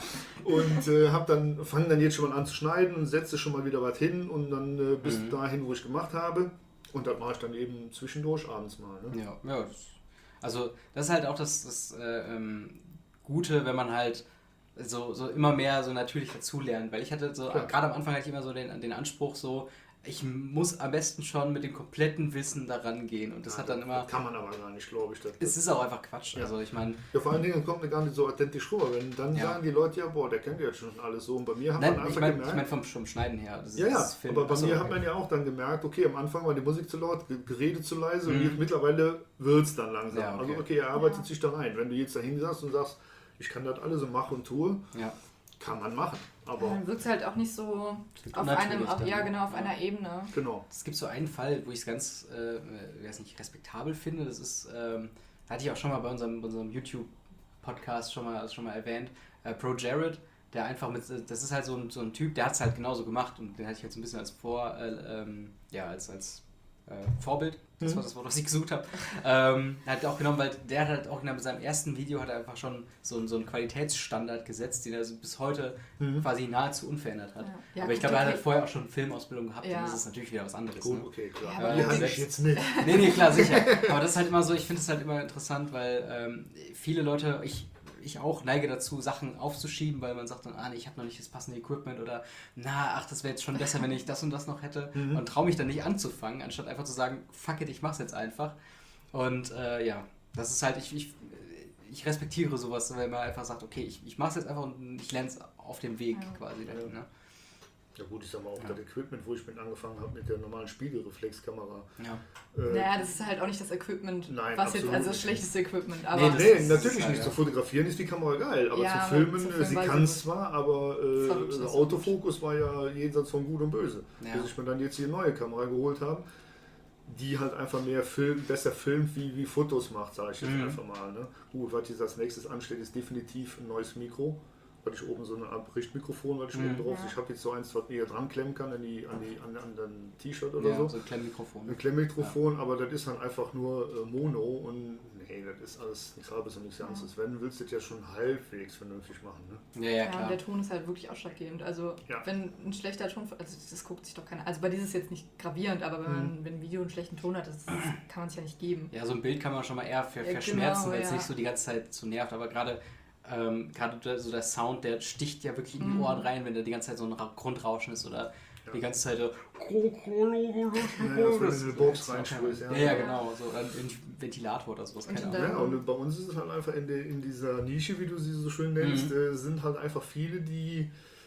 Und fange dann jetzt schon mal an zu schneiden und setze schon mal wieder was hin und dann bis dahin, wo ich gemacht habe. Und das mache ich dann eben zwischendurch abends mal. Ne? Ja. Also das ist halt auch das Gute, wenn man halt so immer mehr so natürlich dazulernt. Weil ich hatte so, Klar. gerade am Anfang hatte ich immer so den Anspruch so, ich muss am besten schon mit dem kompletten Wissen daran gehen. Und das hat dann immer... Das kann man aber gar nicht, glaube ich. Es ist auch einfach Quatsch. Ja. Also ich meine... Ja, vor allen Dingen kommt mir gar nicht so authentisch rüber. Wenn dann Ja. sagen die Leute, ja, boah, der kennt ja schon alles so. Und bei mir hat Nein, man ich einfach meine gemerkt... vom Schneiden her. Das ist, Ja, das ist Film. aber bei Achso, mir okay. hat man ja auch dann gemerkt, okay, am Anfang war die Musik zu laut, Gerede zu leise und jetzt mittlerweile wird es dann langsam. Ja, okay. Also okay, er arbeitet sich da rein. Wenn du jetzt da hinsagst und sagst, ich kann das alles so machen und tue, Ja. kann man machen. Aber Dann wirkt es halt auch nicht so Wirkt auf unnatürlich dann, ja ne? genau, auf einer Ebene. genau. Es gibt so einen Fall, wo ich es ganz, weiß nicht, respektabel finde. Das ist, hatte ich auch schon mal bei unserem YouTube-Podcast schon mal erwähnt. Pro Jared, der einfach das ist halt so ein Typ, der hat es halt genauso gemacht und den hatte ich halt so ein bisschen als als Vorbild. Das war das Wort, was ich gesucht habe. Hat auch genommen, weil der hat halt auch mit seinem ersten Video hat er einfach schon so einen Qualitätsstandard gesetzt, den er so bis heute quasi nahezu unverändert hat. Ja, Aber ich gut, glaube, er hat okay. halt vorher auch schon Filmausbildung gehabt Ja. und das ist natürlich wieder was anderes. Gut, Ne? okay, klar. Ja, aber Die hatte selbst- ich jetzt nicht. Nee, klar, sicher. Aber das ist halt immer so, ich finde es halt immer interessant, weil viele Leute, ich auch neige dazu, Sachen aufzuschieben, weil man sagt dann, nee, ich habe noch nicht das passende Equipment oder das wäre jetzt schon besser, wenn ich das und das noch hätte und traue mich dann nicht anzufangen, anstatt einfach zu sagen, fuck it, ich mach's jetzt einfach. Und das ist halt, ich respektiere sowas, wenn man einfach sagt, okay, ich mach's jetzt einfach und ich lerne es auf dem Weg quasi dahin, ne? Ja gut, ich sag mal, auch das Equipment, wo ich mit angefangen habe, mit der normalen Spiegelreflexkamera. Ja. Naja, das ist halt auch nicht das Equipment, Nein, was jetzt absolut also das nicht. schlechteste Equipment, aber Nee, das Nee, ist natürlich halt, nicht. ja. Zu fotografieren ist die Kamera geil, aber Ja, zu aber filmen, zu filmen sie war sie kann gut. zwar, aber war wirklich der nicht so Autofokus war ja jenseits von Gut und Böse. Ja. Bis ich mir dann jetzt hier eine neue Kamera geholt habe, die halt einfach besser filmt, wie Fotos macht, sage ich jetzt einfach mal. Ne? Gut, was jetzt als nächstes ansteht, ist definitiv ein neues Mikro. Weil ich oben so eine Art Richtmikrofon, weil ich oben drauf. Ja. Ich habe jetzt so eins, was mir dran klemmen kann an den T-Shirt oder Ja, so. so ein Klemmmikrofon. Ein Klemmmikrofon, aber das ist dann einfach nur Mono und nee, das ist alles nichts Halbes und nichts Ganzes. Wenn, willst du das ja schon halbwegs vernünftig machen. Ne? Ja, und klar. der Ton ist halt wirklich ausschlaggebend. Also Ja. wenn ein schlechter Ton, also das guckt sich doch keiner. Also bei dieses ist jetzt nicht gravierend, aber wenn ein Video einen schlechten Ton hat, das kann man sich ja nicht geben. Ja, so ein Bild kann man schon mal eher Ja, verschmerzen, genau, weil es ja. nicht so die ganze Zeit so nervt. Aber gerade so der Sound, der sticht ja wirklich in die Ohren rein, wenn da die ganze Zeit so ein Grundrauschen ist oder die ganze Zeit so. Ja, wenn du in eine Box reinsprichst. Ja, genau. So ein Ventilator oder sowas. Keine Und Ahnung. Ja, und bei uns ist es halt einfach in dieser Nische, wie du sie so schön nennst, sind halt einfach viele, die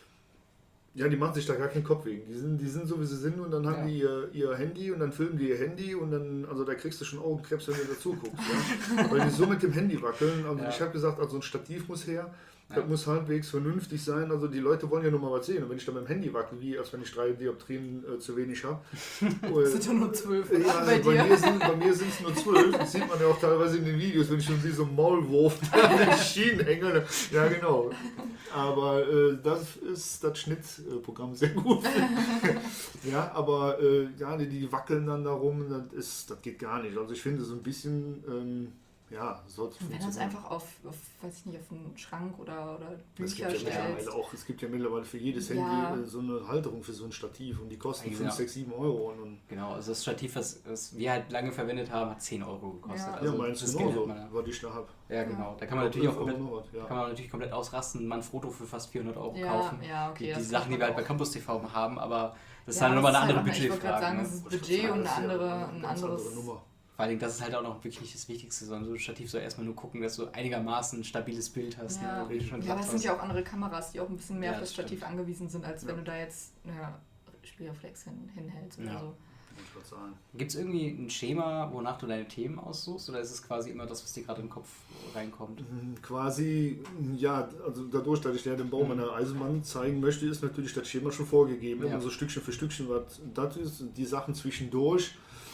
machen sich da gar keinen Kopf wegen. Die sind so, wie sie sind und dann haben die ihr Handy und dann filmen die ihr Handy und dann, also da kriegst du schon Augenkrebs, wenn du dazu guckst. Ja? Weil die so mit dem Handy wackeln. Also ich habe gesagt, also ein Stativ muss her. Das muss halbwegs vernünftig sein. Also die Leute wollen ja nur mal was sehen. Und wenn ich da mit dem Handy wackel, wie als wenn ich 3 Dioptrien zu wenig habe. Das sind ja nur 12, oder? Ja, Bei also dir. bei mir sind es nur 12. Das sieht man ja auch teilweise in den Videos, wenn ich schon sehe, so einen Maulwurf an den Schienen hänge. Ja, genau. Aber das Schnittprogramm sehr gut. Ja, aber die wackeln dann darum. Das geht gar nicht. Also ich finde so ein bisschen ja, sollte Wenn das einfach auf, weiß ich nicht, auf einen Schrank oder Bücher es gibt stellst. es gibt ja mittlerweile für jedes Ja. Handy so eine Halterung für so ein Stativ und die kosten Ja, 5, 6, 7 Euro. Und Genau, also das Stativ, was wir halt lange verwendet haben, hat 10 Euro gekostet. Ja. Also meins das genauso, Geld hat man, was ich da habe. ja, genau. Da kann man natürlich auch komplett, ja. kann man natürlich komplett ausrasten, mal ein Foto für fast 400 Euro Ja, kaufen. ja, okay. Die das Sachen, die wir halt bei auch. Campus TV haben, aber das ist Ja, halt nochmal eine das ist andere halt auch- Ich wollte gerade Budgetfrage. sagen, Ne? das ist Ich Budget glaub, und das ist ja ein ganz anderes. andere Nummer. Vor allem, das ist halt auch noch wirklich nicht das Wichtigste, sondern so ein Stativ soll erstmal nur gucken, dass du einigermaßen ein stabiles Bild hast. Ja, Ne? Wie du schon ja, aber es gesagt sind hast. ja auch andere Kameras, die auch ein bisschen mehr Ja, auf das das stimmt. Stativ angewiesen sind, als wenn Ja. du da jetzt Spiegelreflex hinhältst oder Ja. so. Ich würde sagen. Gibt es irgendwie ein Schema, wonach du deine Themen aussuchst, oder ist es quasi immer das, was dir gerade in den Kopf reinkommt? Quasi, ja, also dadurch, dass ich ja den Bau meiner Eisenbahn zeigen möchte, ist natürlich das Schema schon vorgegeben. Ja. Immer so Stückchen für Stückchen, was das ist. Die Sachen zwischendurch,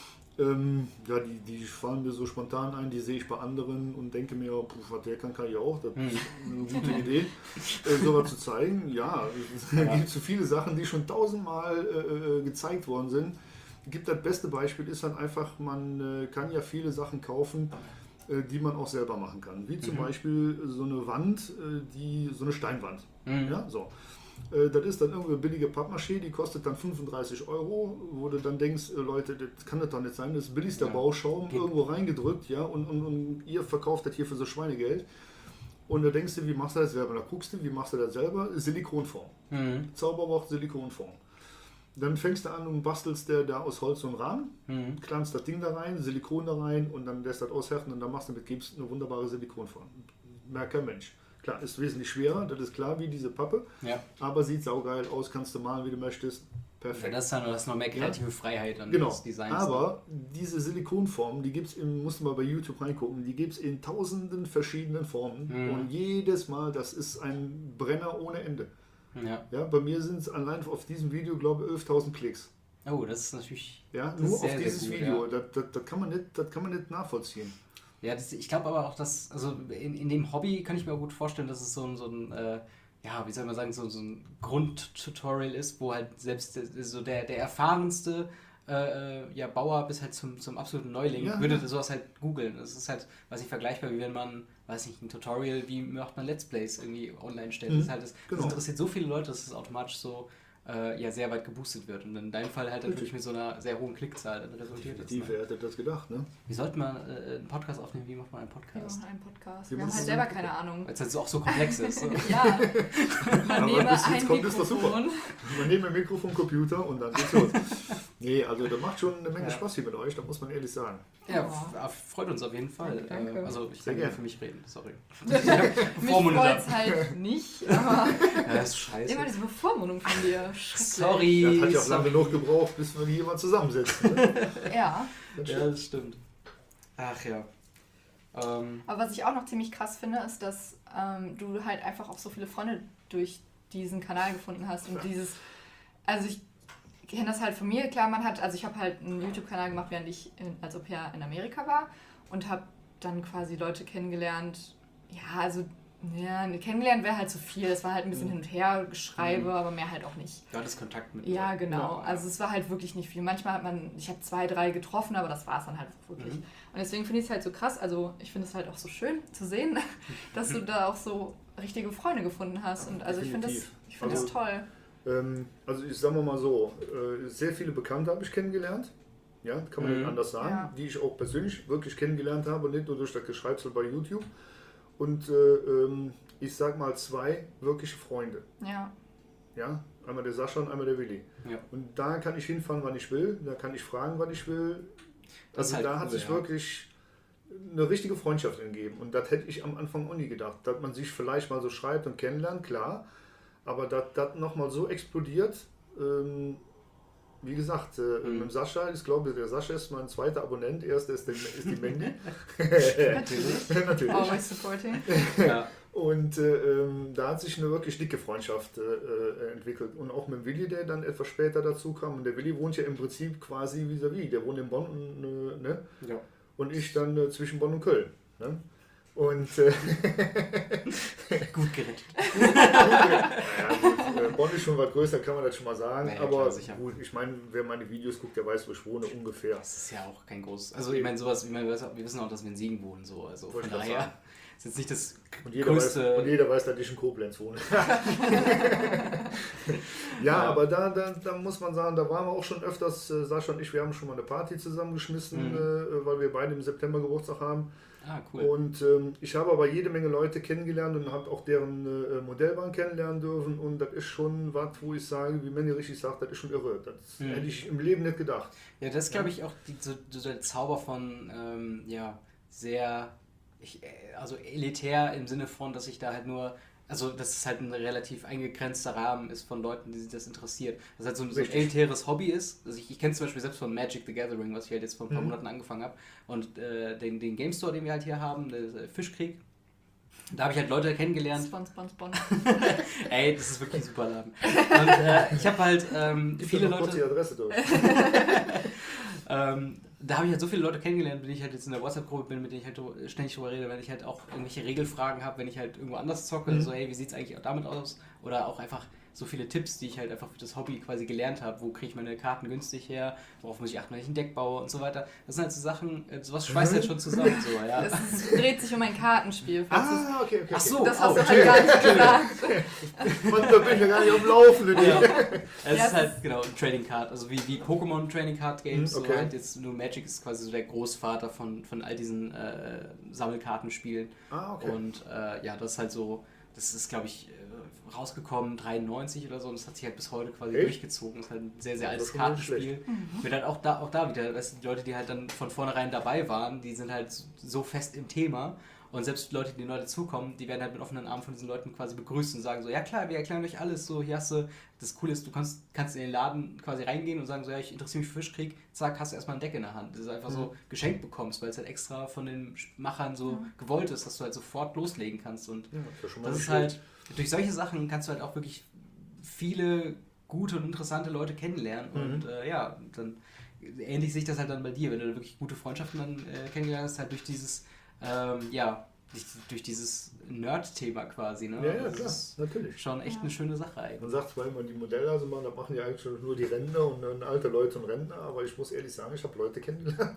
ja, die fallen mir so spontan ein, die sehe ich bei anderen und denke mir, was der kann ich auch. Das ist eine gute Idee, sowas zu zeigen. Ja, es gibt so viele Sachen, die schon 1000-mal gezeigt worden sind. Gibt das beste Beispiel ist dann einfach, man kann ja viele Sachen kaufen, die man auch selber machen kann. Wie zum Beispiel so eine Wand, so eine Steinwand. Ja, so. Das ist dann irgendeine billige Pappmaché, die kostet dann 35 Euro, wo du dann denkst, Leute, das kann das doch nicht sein, das ist billigster Ja. Bauschaum, irgendwo reingedrückt, ja, und ihr verkauft das hier für so Schweinegeld. Und da denkst du, wie machst du das selber? Da guckst du, wie machst du das selber? Silikonform. Zauberwort Silikonform. Dann fängst du an und bastelst da aus Holz so einen Rahmen, klemmst das Ding da rein, Silikon da rein und dann lässt das aushärten und dann machst du mit Gips eine wunderbare Silikonform. Merkt kein Mensch. Klar, ist wesentlich schwerer, das ist klar wie diese Pappe, Ja. aber sieht saugeil aus, kannst du malen, wie du möchtest. Ja, Perfekt. das ist noch mehr kreative Freiheit an Genau, des Designs. aber diese Silikonformen, die gibt es, musst du mal bei YouTube reingucken, die gibt es in tausenden verschiedenen Formen und jedes Mal, das ist ein Brenner ohne Ende. Ja. Ja, bei mir sind es allein auf diesem Video, glaube ich, 11.000 Klicks. Oh, das ist natürlich. Ja, das nur ist sehr, auf sehr dieses gut, Video. ja. Das kann man nicht nachvollziehen. Ja, ich glaube aber auch, dass, also in dem Hobby kann ich mir auch gut vorstellen, dass es so ein ja, wie soll man sagen, so ein Grundtutorial ist, wo halt selbst so der erfahrenste ja, Bauer bis halt zum absoluten Neuling Ja, würde ja. sowas halt googeln. Das ist halt, weiß ich, vergleichbar, wie wenn man, weiß nicht, ein Tutorial, wie macht man Let's Plays irgendwie online stellt. Das ist halt, das genau. interessiert so viele Leute, dass es automatisch so ja, sehr weit geboostet wird. Und in deinem Fall halt natürlich mit so einer sehr hohen Klickzahl dann resultiert ist. Definitiv, Ne? wer hätte das gedacht, ne? Wie sollte man einen Podcast aufnehmen? Wie macht man einen Wir Podcast? machen einen Podcast. Wir Wir haben machen halt so selber einen keine Ahnung. Weil es halt auch so komplex ist. So. Ja, man Aber nehme bis jetzt ein kommt, ist das super. Mikrofon. Man nimmt ein Mikrofon, Computer und dann geht's los. Nee, also das macht schon eine Menge Ja. Spaß hier mit euch, da muss man ehrlich sagen. Ja, freut uns auf jeden Fall. Danke. Also ich Sehr kann gerne. für mich reden, sorry. Mich freut es halt nicht, aber Ja, das ist scheiße. immer diese Bevormundung von dir. Schrecklich. Sorry. Das hat ja auch lange sorry. genug gebraucht, bis wir hier jemand zusammensetzen. Ne? Ja, Ja, das stimmt. Ach ja. aber was ich auch noch ziemlich krass finde, ist, dass du halt einfach auch so viele Freunde durch diesen Kanal gefunden hast und dieses, also ich kenne das halt von mir, klar, ich habe halt einen YouTube-Kanal gemacht, während ich als Au-pair in Amerika war und habe dann quasi Leute kennengelernt, ja, also, ja, kennengelernt wäre halt zu viel, es war halt ein bisschen hin und her Geschreibe, aber mehr halt auch nicht. Du hattest Kontakt mit Ja, Leuten. genau. Ja. Also es war halt wirklich nicht viel. Manchmal ich habe 2, 3 getroffen, aber das war es dann halt wirklich. Und deswegen finde ich es halt so krass, also ich finde es halt auch so schön zu sehen, dass du da auch so richtige Freunde gefunden hast. Und also ich finde das, Definitiv. das toll. Also ich sage mal so, sehr viele Bekannte habe ich kennengelernt, ja, kann man nicht anders sagen, Ja. die ich auch persönlich wirklich kennengelernt habe, nicht nur durch das Geschreibsel bei YouTube. Und ich sag mal 2 wirkliche Freunde. Ja. Ja, einmal der Sascha und einmal der Willi. Ja. Und da kann ich hinfahren, wann ich will, da kann ich fragen, wann ich will. Das ist Also halt da cool, hat sich ja. wirklich eine richtige Freundschaft entgeben. Und das hätte ich am Anfang auch nie gedacht. Dass man sich vielleicht mal so schreibt und kennenlernt, klar. Aber dass das nochmal so explodiert, wie gesagt, mit dem Sascha, ich glaube, der Sascha ist mein zweiter Abonnent, erster ist die Mandy. Natürlich. Natürlich. Always supporting. Ja. Und da hat sich eine wirklich dicke Freundschaft entwickelt. Und auch mit dem Willi, der dann etwas später dazu kam. Und der Willi wohnt ja im Prinzip quasi vis-à-vis. Der wohnt in Bonn und, ne? Ja. Und ich dann zwischen Bonn und Köln. Ne? Und Gut gerettet. ja, gut. Bonn ist schon was größer, kann man das schon mal sagen. Naja, aber klar, sicher. gut, ich meine, wer meine Videos guckt, der weiß, wo ich wohne ungefähr. Das ist ja auch kein großes. Also ich meine, sowas, wir wissen auch, dass wir in Siegen wohnen, so. Also Wollte von ich grad daher sagen. ist jetzt nicht das Und jeder, größte. und jeder weiß, dass ich in Koblenz wohne. Ja, aber da muss man sagen, da waren wir auch schon öfters, Sascha und ich, wir haben schon mal eine Party zusammengeschmissen, weil wir beide im September Geburtstag haben. Ah, cool. Und ich habe aber jede Menge Leute kennengelernt und habe auch deren Modellbahn kennenlernen dürfen. Und das ist schon was, wo ich sage, wie Manny richtig sagt, das ist schon irre. Das hätte ich im Leben nicht gedacht. Ja, das ist, glaube ich, auch so der Zauber von, sehr, also elitär im Sinne von, dass ich da halt nur, also dass es halt ein relativ eingegrenzter Rahmen ist von Leuten, die sich das interessiert. Das halt so ein elitäres Hobby ist. Also ich kenne zum Beispiel selbst von Magic the Gathering, was ich halt jetzt vor ein paar Monaten angefangen habe. Und den Game Store, den wir halt hier haben, der Fischkrieg, da habe ich halt Leute kennengelernt. Spon. Ey, das ist wirklich ein super Laden. Und ich habe halt viele noch kurz die Leute... Adresse durch. Da habe ich halt so viele Leute kennengelernt, wenn ich halt jetzt in der WhatsApp-Gruppe bin, mit denen ich halt ständig drüber rede, wenn ich halt auch irgendwelche Regelfragen habe, wenn ich halt irgendwo anders zocke, so hey, wie sieht es eigentlich auch damit aus? Oder auch einfach so viele Tipps, die ich halt einfach für das Hobby quasi gelernt habe. Wo kriege ich meine Karten günstig her? Worauf muss ich achten, wenn ich ein Deck baue und so weiter. Das sind halt so Sachen, sowas schweißt halt schon zusammen. So, ja. Es dreht sich um ein Kartenspiel. Okay. Ach so, Das hast du halt gar nicht gesagt. Mann, da bin ich ja gar nicht am Laufenden. Ja. Es ist halt, genau, ein Trading Card, also wie Pokémon Trading Card Games, Okay. so halt jetzt nur Magic ist quasi so der Großvater von all diesen Sammelkartenspielen. Okay. Und das ist halt so, das ist glaube ich rausgekommen 93 oder so und das hat sich halt bis heute quasi durchgezogen. Das ist halt ein sehr, sehr altes Kartenspiel. Wird halt auch da wieder, weißt du, die Leute, die halt dann von vornherein dabei waren, die sind halt so fest im Thema. Und selbst die Leute, die neu dazukommen, die werden halt mit offenen Armen von diesen Leuten quasi begrüßt und sagen so, ja klar, wir erklären euch alles, so hier hast du, das Coole ist, du kannst in den Laden quasi reingehen und sagen so, ja, ich interessiere mich für Fischkrieg, zack, hast du erstmal ein Deck in der Hand, das ist einfach so geschenkt bekommst, weil es halt extra von den Machern so gewollt ist, dass du halt sofort loslegen kannst und das ist halt, durch solche Sachen kannst du halt auch wirklich viele gute und interessante Leute kennenlernen und dann ähnlich sich das halt dann bei dir, wenn du wirklich gute Freundschaften dann kennengelernt hast, halt durch dieses durch dieses Nerd-Thema quasi. Ne? Ja, das klar, ist natürlich. schon echt eine schöne Sache eigentlich. Man sagt zwar immer, die Modelleisenbahn, da machen ja eigentlich schon nur die Rentner und dann alte Leute und Rentner, aber ich muss ehrlich sagen, ich habe Leute kennengelernt,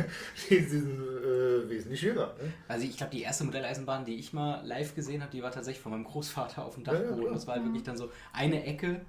die sind wesentlich jünger. Ne? Also ich glaube, die erste Modelleisenbahn, die ich mal live gesehen habe, die war tatsächlich von meinem Großvater auf dem Dachboden. Ja, das war halt wirklich dann so eine Ecke,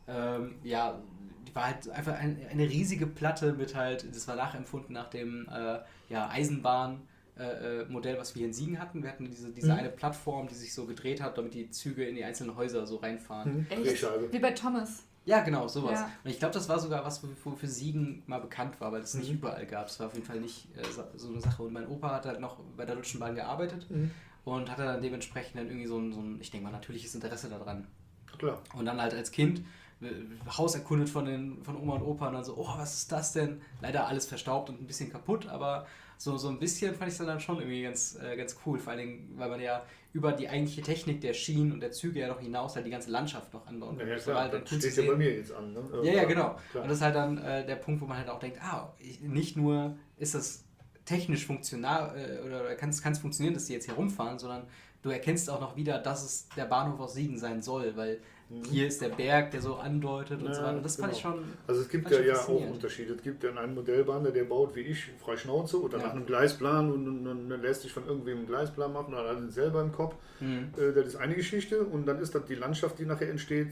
die war halt einfach eine riesige Platte mit halt, das war nachempfunden nach dem Eisenbahn Modell, was wir hier in Siegen hatten. Wir hatten diese eine Plattform, die sich so gedreht hat, damit die Züge in die einzelnen Häuser so reinfahren. Echt? Wie bei Thomas. Ja, genau, sowas. Ja. Und ich glaube, das war sogar was, wofür Siegen mal bekannt war, weil es nicht überall gab. Es war auf jeden Fall nicht so eine Sache. Und mein Opa hat halt noch bei der Deutschen Bahn gearbeitet und hatte dann dementsprechend dann irgendwie so ein, ich denke mal, natürliches Interesse daran. Klar. Und dann halt als Kind Haus erkundet von Oma und Opa und dann so, oh, was ist das denn? Leider alles verstaubt und ein bisschen kaputt, aber so ein bisschen fand ich es dann schon irgendwie ganz cool, vor allen Dingen, weil man ja über die eigentliche Technik der Schienen und der Züge ja noch hinaus halt die ganze Landschaft noch anbauen kann. Ja, klar, halt das steht ja bei mir jetzt an. Ne? Ja, genau. Klar. Und das ist halt dann der Punkt, wo man halt auch denkt, nicht nur ist das technisch funktional oder kann es funktionieren, dass die jetzt hier rumfahren, sondern du erkennst auch noch wieder, dass es der Bahnhof aus Siegen sein soll, weil hier ist der Berg, der so andeutet und so weiter. Das fand ich schon. Also es gibt ja auch Unterschiede. Es gibt ja einen Modellbahner, der baut wie ich frei Schnauze oder nach einem Gleisplan und dann lässt sich von irgendwem einen Gleisplan machen oder hat ihn selber im Kopf. Das ist eine Geschichte und dann ist das die Landschaft, die nachher entsteht,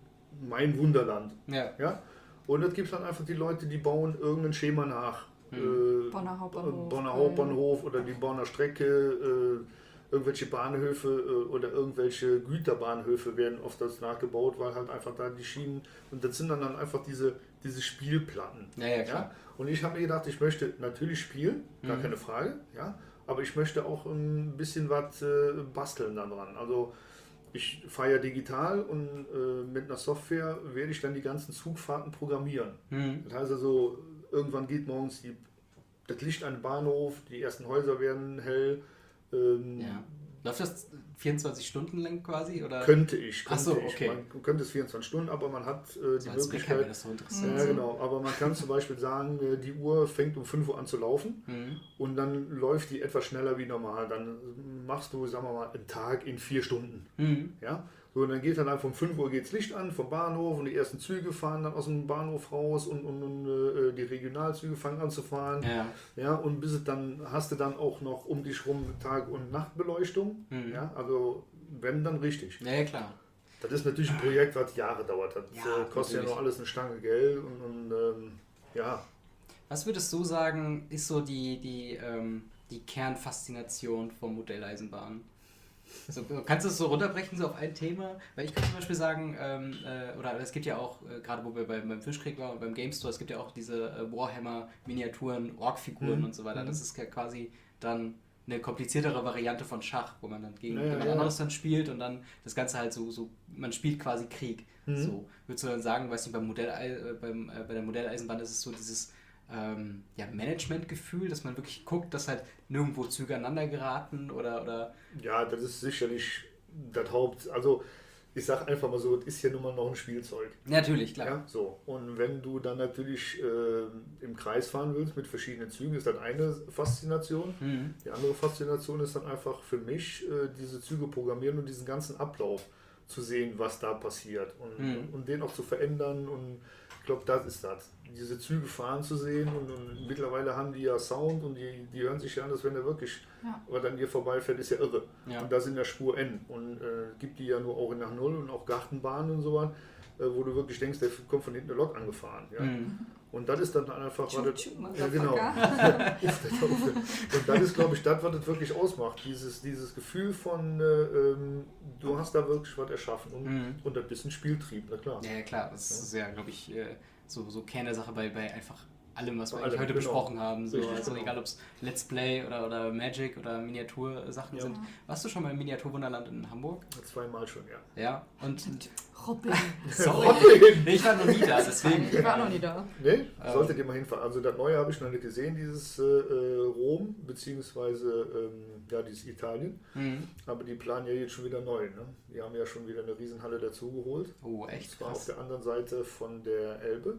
mein Wunderland. Ja? Und es gibt dann einfach die Leute, die bauen irgendein Schema nach. Bonner Hauptbahnhof. Bonner Hauptbahnhof oder die Bonner Strecke, irgendwelche Bahnhöfe oder irgendwelche Güterbahnhöfe werden oft das nachgebaut, weil halt einfach da die Schienen, und das sind dann einfach diese Spielplatten. Ja, klar. Ja? Und ich habe mir gedacht, ich möchte natürlich spielen, gar keine Frage, ja, aber ich möchte auch ein bisschen was basteln daran. Also ich fahre ja digital und mit einer Software werde ich dann die ganzen Zugfahrten programmieren. Das heißt also, irgendwann geht morgens das Licht an den Bahnhof, die ersten Häuser werden hell. Läuft das 24 Stunden lang quasi? Oder? Könnte ich. Ach so, okay. Man könnte es 24 Stunden, aber man hat die als Möglichkeit. Bäcker das so interessant. Ja, genau. Aber man kann zum Beispiel sagen, die Uhr fängt um 5 Uhr an zu laufen und dann läuft die etwas schneller wie normal. Dann machst du, sagen wir mal, einen Tag in 4 Stunden. Ja? So, und dann geht dann einfach um 5 Uhr geht's Licht an vom Bahnhof und die ersten Züge fahren dann aus dem Bahnhof raus und die Regionalzüge fangen an zu fahren. Ja. Ja, und bis es dann hast du dann auch noch um dich rum Tag- und Nachtbeleuchtung. Ja, also wenn dann richtig. Ja, klar. Das ist natürlich ein Projekt, was Jahre dauert. Das Ja, kostet natürlich. ja noch alles eine Stange Geld ja. Was würdest du sagen, ist so die Kernfaszination von Modelleisenbahnen? So, kannst du es so runterbrechen, so auf ein Thema? Weil ich kann zum Beispiel sagen, oder es gibt ja auch, gerade wo wir beim Fischkrieg waren und beim Game Store, es gibt ja auch diese Warhammer-Miniaturen, Ork-Figuren und so weiter. Das ist ja quasi dann eine kompliziertere Variante von Schach, wo man dann gegen jemand anderes dann spielt und dann das Ganze halt so man spielt quasi Krieg. So, würdest du dann sagen, weiß nicht, bei der Modelleisenbahn ist es so dieses Managementgefühl, dass man wirklich guckt, dass halt nirgendwo Züge aneinander geraten oder Ja, das ist sicherlich das also ich sag einfach mal so, es ist ja nun mal noch ein Spielzeug. Natürlich, klar. Ja, so. Und wenn du dann natürlich im Kreis fahren willst mit verschiedenen Zügen, ist das eine Faszination. Die andere Faszination ist dann einfach für mich, diese Züge programmieren und diesen ganzen Ablauf zu sehen, was da passiert und den auch zu verändern. Und ich glaube, das ist das. Diese Züge fahren zu sehen und mittlerweile haben die ja Sound und die hören sich ja an, als wenn er wirklich, was an dir vorbeifährt, ist ja irre. Ja. Und das in der Spur N. Und gibt die ja nur auch nach Null und auch Gartenbahnen und so was, wo du wirklich denkst, der kommt von hinten eine Lok angefahren. Ja? Und das ist dann einfach, ja genau. Und das ist, glaube ich, das, was das wirklich ausmacht. Dieses Gefühl von, du hast da wirklich was erschaffen und ein bisschen Spieltrieb, na klar. Ja, klar, das ist ja, glaube ich, so Kern der Sache bei einfach allem, was wir Allem, eigentlich heute genau. besprochen haben. So, Richtig, also genau. egal, ob es Let's Play oder Magic oder Miniatursachen sind. Warst du schon mal im Miniaturwunderland in Hamburg? 2-mal schon, ja. Ja, und Robin. sorry, nee, ich war noch nie da, deswegen. Ich war noch nie da. Ne? Solltet ihr mal hinfahren. Also das Neue habe ich noch nicht gesehen, dieses Rom, beziehungsweise dieses Italien. Aber die planen ja jetzt schon wieder neu. Ne? Die haben ja schon wieder eine Riesenhalle dazu geholt. Oh, echt? Und zwar Krass. auf der anderen Seite von der Elbe.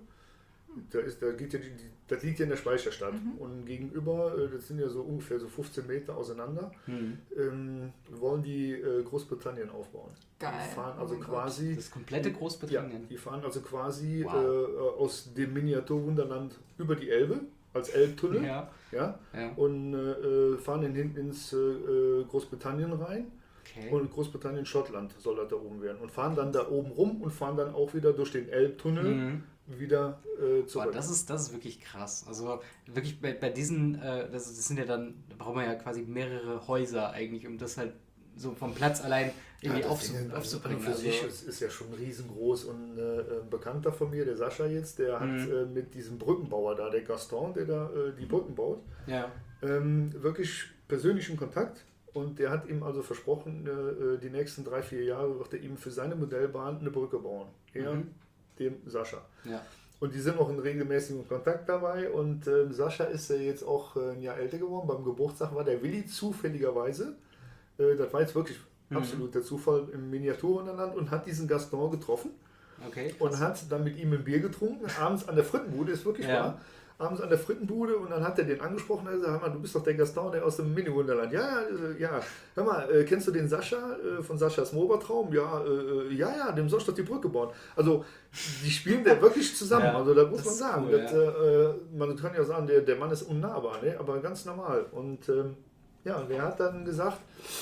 Das liegt ja in der Speicherstadt. Und gegenüber, das sind ja so ungefähr so 15 Meter auseinander, wollen die Großbritannien aufbauen. Geil. Die fahren Oh also mein quasi. Das komplette Großbritannien. Die fahren also quasi Wow. aus dem Miniaturwunderland über die Elbe als Elbtunnel Ja. und fahren hinten ins Großbritannien rein. Okay. Und Großbritannien, Schottland soll das da oben werden. Und fahren dann da oben rum und fahren dann auch wieder durch den Elbtunnel wieder zurück. Boah, das ist wirklich krass. Also wirklich bei diesen, das sind ja dann, da braucht man ja quasi mehrere Häuser eigentlich, um das halt so vom Platz allein irgendwie aufzubringen. Für sich ist ja schon riesengroß und ein Bekannter von mir, der Sascha jetzt, der hat mit diesem Brückenbauer da, der Gaston, der da die Brücken baut, wirklich persönlichen Kontakt. Und der hat ihm also versprochen, die nächsten 3-4 Jahre wird er ihm für seine Modellbahn eine Brücke bauen. Er, dem Sascha. Ja. Und die sind auch in regelmäßigem Kontakt dabei. Und Sascha ist ja jetzt auch ein Jahr älter geworden. Beim Geburtstag war der Willi zufälligerweise, das war jetzt wirklich absolut der Zufall, im Miniaturwunderland und hat diesen Gaston getroffen. Okay. Und hat dann mit ihm ein Bier getrunken, abends an der Frittenbude, ist wirklich wahr. Abends an der Frittenbude und dann hat er den angesprochen, er sagt, hör mal, du bist doch der Gaston, der aus dem Mini-Wunderland. Ja, hör mal, kennst du den Sascha von Saschas Mobertraum? Ja, dem sollst du doch die Brücke bauen. Also, die spielen da wirklich zusammen, also da muss man sagen. Cool, das, man kann ja sagen, der Mann ist unnahbar, ne? Aber ganz normal. Und der hat dann gesagt,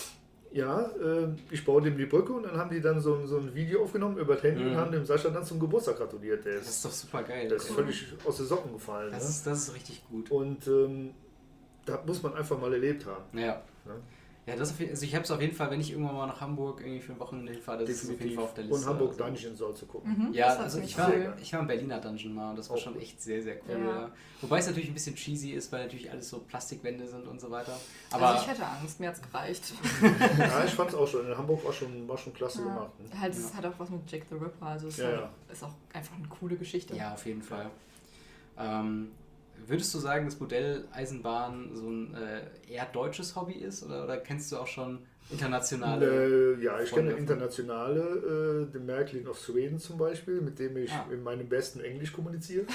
ich baue dem die Brücke und dann haben die dann so ein Video aufgenommen über das Handy und haben dem Sascha dann zum Geburtstag gratuliert. Das ist doch super geil. Der ist völlig aus den Socken gefallen. Das ist richtig gut. Und da muss man einfach mal erlebt haben. Ja. Ja, also ich habe es auf jeden Fall, wenn ich irgendwann mal nach Hamburg irgendwie für ein Wochenende hinfahre, das ist auf jeden Fall auf der Liste. Und Hamburg Dungeon soll zu gucken. Ja, das also hat ich mich war im Berliner Dungeon mal und das war schon echt sehr, sehr cool. Ja. Wobei es natürlich ein bisschen cheesy ist, weil natürlich alles so Plastikwände sind und so weiter. Aber also ich hätte Angst, mir hat es gereicht. Ja, ich fand es auch schon. In Hamburg war schon klasse gemacht. Ne? Halt, es hat auch was mit Jack the Ripper, also es ist auch einfach eine coole Geschichte. Ja, auf jeden Fall. Würdest du sagen, dass Modelleisenbahn so ein eher deutsches Hobby ist oder kennst du auch schon internationale? Ja, ich Freunde kenne internationale, den Märklin of Sweden zum Beispiel, mit dem ich in meinem besten Englisch kommuniziere.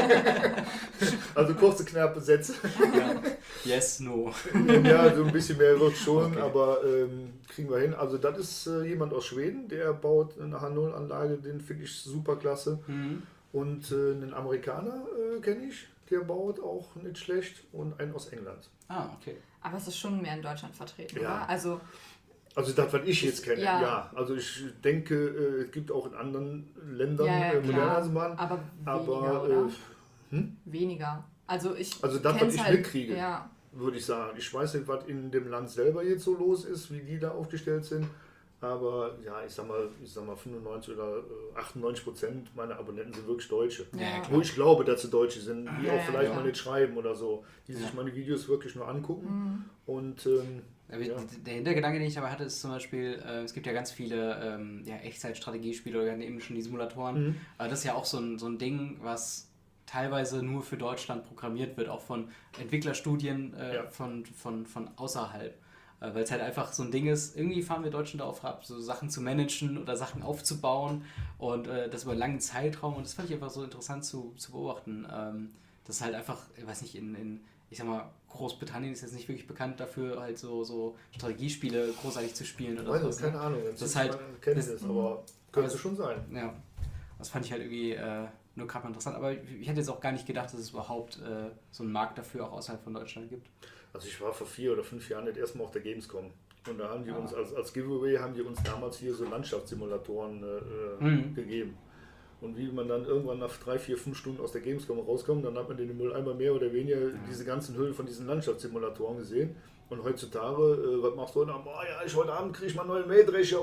Also kurze, knappe Sätze. Ja. Yes, no. Ja, so ein bisschen mehr wird schon, Okay. aber kriegen wir hin. Also das ist jemand aus Schweden, der baut eine H0-Anlage, den finde ich super klasse. Mhm. Und einen Amerikaner kenne ich, der baut auch nicht schlecht, und einen aus England. Ah, okay. Aber es ist schon mehr in Deutschland vertreten, Ja. oder? Also, Also das, was ich jetzt kenne, Ja. ja. Also ich denke, es gibt auch in anderen Ländern ja, moderne klar. Eisenbahn. Aber Aber weniger, oder? hm? Weniger. Also ich Also das, was kenn's ich halt, mitkriege, ja. würde ich sagen. Ich weiß nicht, was in dem Land selber jetzt so los ist, wie die da aufgestellt sind. Aber ja, ich sag mal 95 oder 98% meiner Abonnenten sind wirklich Deutsche. Ja, Wo ich glaube, dass sie Deutsche sind, die Ja, auch ja, vielleicht klar. mal nicht schreiben oder so, die sich Ja. meine Videos wirklich nur angucken. Mhm. Und Aber ja. der Hintergedanke, den ich dabei hatte, ist zum Beispiel, es gibt ja ganz viele Echtzeitstrategiespiele oder eben schon die Simulatoren. Aber das ist ja auch so ein Ding, was teilweise nur für Deutschland programmiert wird, auch von Entwicklerstudien Ja. von außerhalb. Weil es halt einfach so ein Ding ist, irgendwie fahren wir Deutschen darauf ab, so Sachen zu managen oder Sachen aufzubauen und das über einen langen Zeitraum, und das fand ich einfach so interessant zu beobachten. Das ist halt einfach, ich weiß nicht, ich sag mal, Großbritannien ist jetzt nicht wirklich bekannt dafür, halt so Strategiespiele großartig zu spielen oder Also, sowas. keine Ahnung, Das ist halt- kenne das- ich das, aber könnte schon sein. Ja, das fand ich halt irgendwie nur gerade mal interessant. Aber ich hätte jetzt auch gar nicht gedacht, dass es überhaupt so einen Markt dafür auch außerhalb von Deutschland gibt. Also ich war vor 4 oder 5 Jahren das erste Mal auf der Gamescom. Und da haben die Ja. uns als Giveaway haben die uns damals hier so Landschaftssimulatoren gegeben. Und wie man dann irgendwann nach 3, 4, 5 Stunden aus der Gamescom rauskommt, dann hat man den Mülleimer mehr oder weniger diese ganzen Hüllen von diesen Landschaftssimulatoren gesehen. Und heutzutage, was machst du heute Abend? Oh ja, heute Abend kriege ich mal einen neuen Mähdrescher.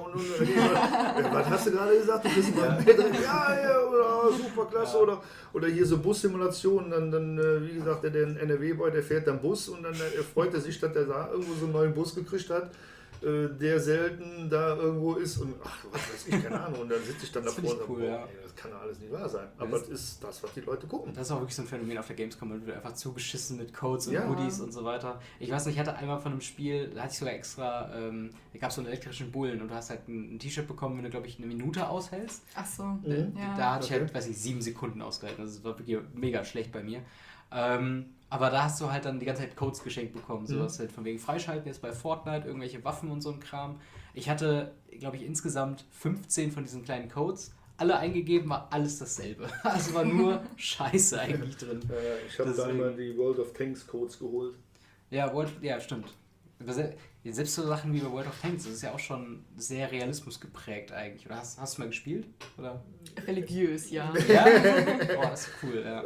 Was hast du gerade gesagt? Du kriegst einen neuen Mähdrescher? Ja, oder super klasse. Ja. Oder hier so Bussimulationen, dann wie gesagt, der in NRW-Boy, der fährt dann Bus und dann freut er sich, dass er da irgendwo so einen neuen Bus gekriegt hat, der selten da irgendwo ist und ach, was weiß ich, keine Ahnung. Und dann sitze ich dann Das davor find ich und cool, sage, ja. ey, das kann ja alles nicht wahr sein. Aber das ist das, was die Leute gucken. Das ist auch wirklich so ein Phänomen auf der Gamescom, man wird einfach zugeschissen mit Codes und Ja. Goodies und so weiter. Ich weiß nicht, ich hatte einmal von einem Spiel, da hatte ich sogar extra, da gab es so einen elektrischen Bullen und du hast halt ein T-Shirt bekommen, wenn du, glaube ich, eine Minute aushältst. Ach so. Mhm. Ja. Da hatte ich Okay. halt, weiß ich, 7 Sekunden ausgehalten. Das war wirklich mega schlecht bei mir. Aber da hast du halt dann die ganze Zeit Codes geschenkt bekommen. So was halt von wegen Freischalten jetzt bei Fortnite, irgendwelche Waffen und so ein Kram. Ich hatte, glaube ich, insgesamt 15 von diesen kleinen Codes. Alle eingegeben, war alles dasselbe. Also war nur Scheiße eigentlich drin. Ich habe da Deswegen. immer die World of Tanks Codes geholt. Ja, stimmt. Aber selbst so Sachen wie bei World of Tanks, das ist ja auch schon sehr Realismus geprägt eigentlich. Oder hast du mal gespielt? Oder? Religiös, ja. Ja? Oh, das ist cool, ja.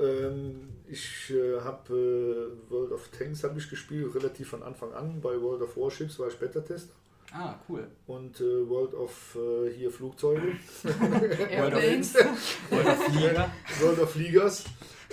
Ich habe World of Tanks habe ich gespielt, relativ von Anfang an. Bei World of Warships war ich Beta-Tester. Ah, cool. Und World of hier Flugzeuge. Airplanes. Oder Flieger. World of Fliegers.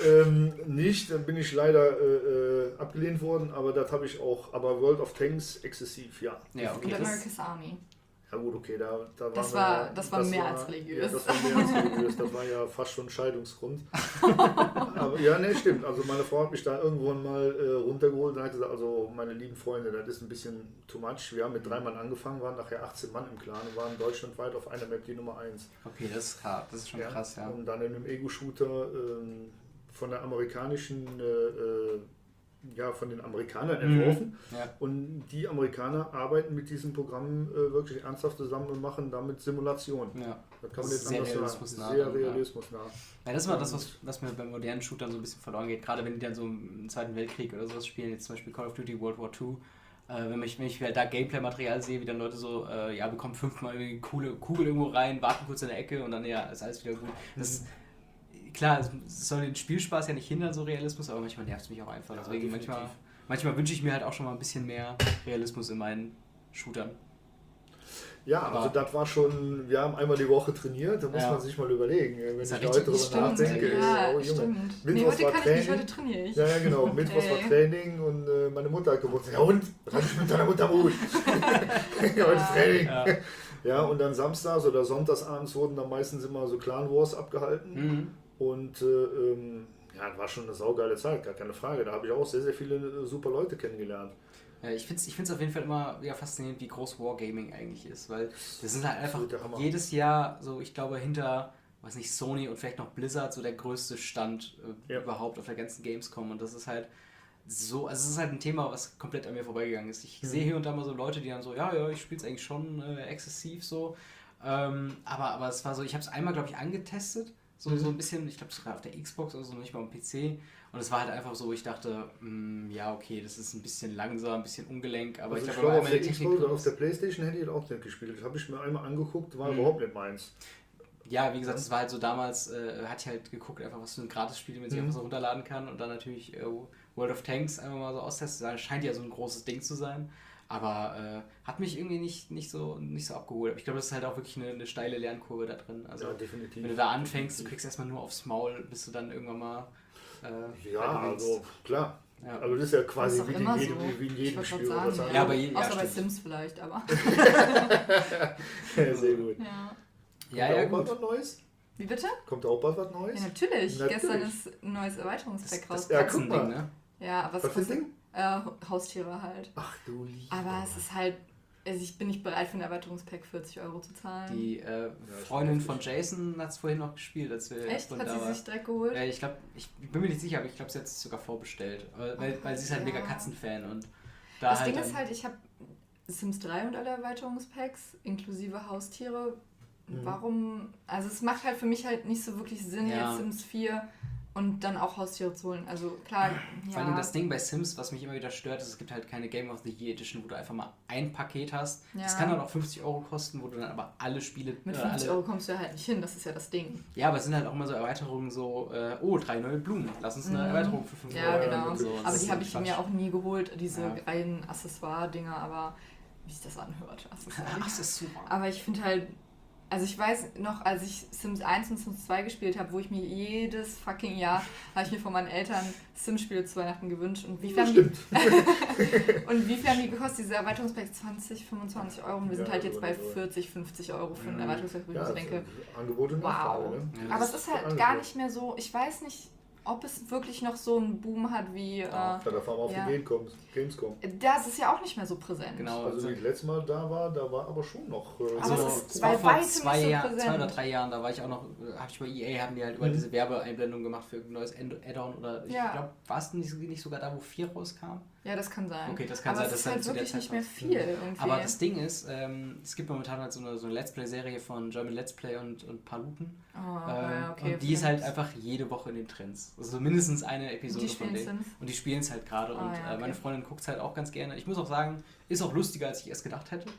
Nicht, dann bin ich leider abgelehnt worden, aber das habe ich auch. Aber World of Tanks exzessiv, ja. Ja, okay. Und Das, America's Army. Ja gut, okay, da Das waren wir- war mehr als religiös. Ja, das war mehr als religiös. Das war ja fast schon Scheidungsgrund. Aber ja, ne, stimmt. Also meine Frau hat mich da irgendwann mal runtergeholt und hat gesagt, also meine lieben Freunde, das ist ein bisschen too much. Wir haben mit 3 Mann angefangen, waren nachher 18 Mann im Clan und waren deutschlandweit auf einer Map die Nummer 1. okay, das ist hart. Das ist schon krass, ja. Und dann in einem Ego-Shooter von der amerikanischen, von den Amerikanern entworfen. Ja. Und die Amerikaner arbeiten mit diesem Programm wirklich ernsthaft zusammen und machen damit Simulationen. Ja. Das kann man Das jetzt ist sehr anders sagen. realismusnah Sehr dann, ja. realismusnah. Ja, das ist mal das, was mir beim modernen Shootern so ein bisschen verloren geht. Gerade wenn die dann so im Zweiten Weltkrieg oder sowas spielen, jetzt zum Beispiel Call of Duty World War II. Wenn ich halt da Gameplay-Material sehe, wie dann Leute so, bekommen 5-mal irgendwie eine coole Kugel irgendwo rein, warten kurz in der Ecke und dann, ist alles wieder gut. Das, klar, es soll den Spielspaß ja nicht hindern, so Realismus, aber manchmal nervt es mich auch einfach. Ja, Deswegen definitiv. manchmal wünsche ich mir halt auch schon mal ein bisschen mehr Realismus in meinen Shootern. Ja, Aber- also das war schon, wir haben einmal die Woche trainiert, da muss Ja. man sich mal überlegen. Wenn Ist ich ja da richtig- heute Stimmt, drüber nachdenke, ja, oh Junge. stimmt. Nee, Mittwochs heute war kann ich nicht, Training. heute trainiere ich. Ja, genau. Mittwochs war Ey. Training und meine Mutter hat Geburtstag. Ja und? Was hab ich mit deiner Mutter gut? Heute Training. Ja. Ja, und dann samstags oder sonntagsabends wurden dann meistens immer so Clan Wars abgehalten. Mhm. Und Ja, das war schon eine saugeile Zeit, gar keine Frage. Da habe ich auch sehr, sehr viele super Leute kennengelernt. Ja, ich find's auf jeden Fall immer wieder faszinierend, wie groß Wargaming eigentlich ist, weil das sind halt einfach der Hammer. jedes Jahr so, ich glaube, hinter, weiß nicht, Sony und vielleicht noch Blizzard so der größte Stand überhaupt auf der ganzen Gamescom und das ist halt so, also es ist halt ein Thema, was komplett an mir vorbeigegangen ist. Ich sehe hier und da mal so Leute, die dann so, ja, ich spiele es eigentlich schon exzessiv so, aber es war so, ich habe es einmal, glaube ich, angetestet, so ein bisschen, ich glaube, sogar auf der Xbox oder so, nicht mal am PC. Und es war halt einfach so, wo ich dachte, ja, okay, das ist ein bisschen langsam, ein bisschen ungelenk, aber Also ich ich glaube, glaube, wenn auf man der die Technik Xbox oder drin auf der ist- Playstation hätte ich das auch nicht gespielt. Das habe ich mir einmal angeguckt, war überhaupt nicht meins. Ja, wie gesagt, es war halt so damals, hatte ich halt geguckt, einfach was für ein Gratis-Spiel, die man sich einfach so runterladen kann und dann natürlich World of Tanks einfach mal so austesten. Das scheint ja so ein großes Ding zu sein, aber hat mich irgendwie nicht so abgeholt. Aber ich glaube, das ist halt auch wirklich eine steile Lernkurve da drin. Also, Ja, definitiv. wenn du da anfängst, du kriegst erstmal nur aufs Maul, bis du dann irgendwann mal Ja, gewinnst. also klar. Ja. Also das ist ja Das quasi ist doch immer so. wie in Ich jedem wollte Spiel. gerade oder sagen, was Ja, aber ja, außer bei stimmt. Sims vielleicht, aber. Ja, sehr gut. Ja. Ja, Kommt ja, da auch bald gut. was Neues? Wie bitte? Kommt da auch bald was Neues? Ja, natürlich. Natürlich. Gestern ist ein neues Erweiterungspack Das Ja, rausgekommen. guck mal. Katzending, ne? Ja, aber es Was für ein kostet Ding? Haustiere halt. Ach du liebe. Aber es ist halt, also ich bin nicht bereit für ein Erweiterungspack 40 € zu zahlen. Die ist Freundin heftig. von Jason hat es vorhin noch gespielt, als wir Echt? vorhin Hat da sie waren. sich direkt geholt? Ich glaube, ich bin mir nicht sicher, aber ich glaube, sie hat es sogar vorbestellt. Weil sie ist halt ja. mega Katzenfan und da Das halt Ding ist dann- halt, ich habe Sims 3 und alle Erweiterungspacks, inklusive Haustiere. Warum? Also es macht halt für mich halt nicht so wirklich Sinn, Ja. jetzt Sims 4 und dann auch Haustiere zu holen. Also klar, Vor allem ja. das Ding bei Sims, was mich immer wieder stört, ist, es gibt halt keine Game of the Year Edition, wo du einfach mal ein Paket hast. Das Ja. kann dann auch 50 € kosten, wo du dann aber alle Spiele... Mit alle- 50 € kommst du ja halt nicht hin, das ist ja das Ding. Ja, aber es sind halt auch immer so Erweiterungen so, 3 neue Blumen, lass uns eine Erweiterung für 5 Ja, € genau. und so. Und Aber das ist die habe halt ich Quatsch. mir auch nie geholt, diese Ja. reinen Accessoire-Dinger, aber wie sich das anhört. Accessoire. Ach, das ist super. Aber ich finde halt, also ich weiß noch, als ich Sims 1 und Sims 2 gespielt habe, wo ich mir jedes fucking Jahr, habe ich mir von meinen Eltern Sims-Spiele zu Weihnachten gewünscht. Und wie viel haben die, und wie viel haben die gekostet, diese Erweiterungspacks? 20, 25 €. Und wir sind Ja, halt jetzt bei so. 40, 50 € für einen Erweiterungspack, wo ich Ja, mir so das denke, ist Angebot und Nachfrage. wow. Ne? Ja, Aber es das ist halt Angebot. gar nicht mehr so, ich weiß nicht, ob es wirklich noch so einen Boom hat wie, Ja, da fahren wir auf ja. die Gamescom. das ist ja auch nicht mehr so präsent. Genau. Also wie das letzte Mal da war aber schon noch. Aber Also, es ist auch bei vor weitem 2 nicht so Jahren, präsent. 2 oder 3 Jahren, da war ich auch noch, habe ich bei EA, haben die halt über diese Werbeeinblendung gemacht für ein neues Add-on oder ich Ja. glaube, war es nicht sogar da, wo 4 rauskam? Ja, das kann sein. Okay, das kann aber sein, es ist dass halt dann zu der wirklich Zeit nicht mehr war. viel irgendwie. Aber das Ding ist, es gibt momentan halt so eine Let's Play-Serie von German Let's Play und Paluten. ja, okay, und die ist halt vielleicht. einfach jede Woche in den Trends. Also mindestens eine Episode Die von spielen denen. Sims? Und die spielen es halt gerade. Ah, und ja, okay. meine Freundin guckt es halt auch ganz gerne. Ich muss auch sagen, ist auch lustiger, als ich erst gedacht hätte.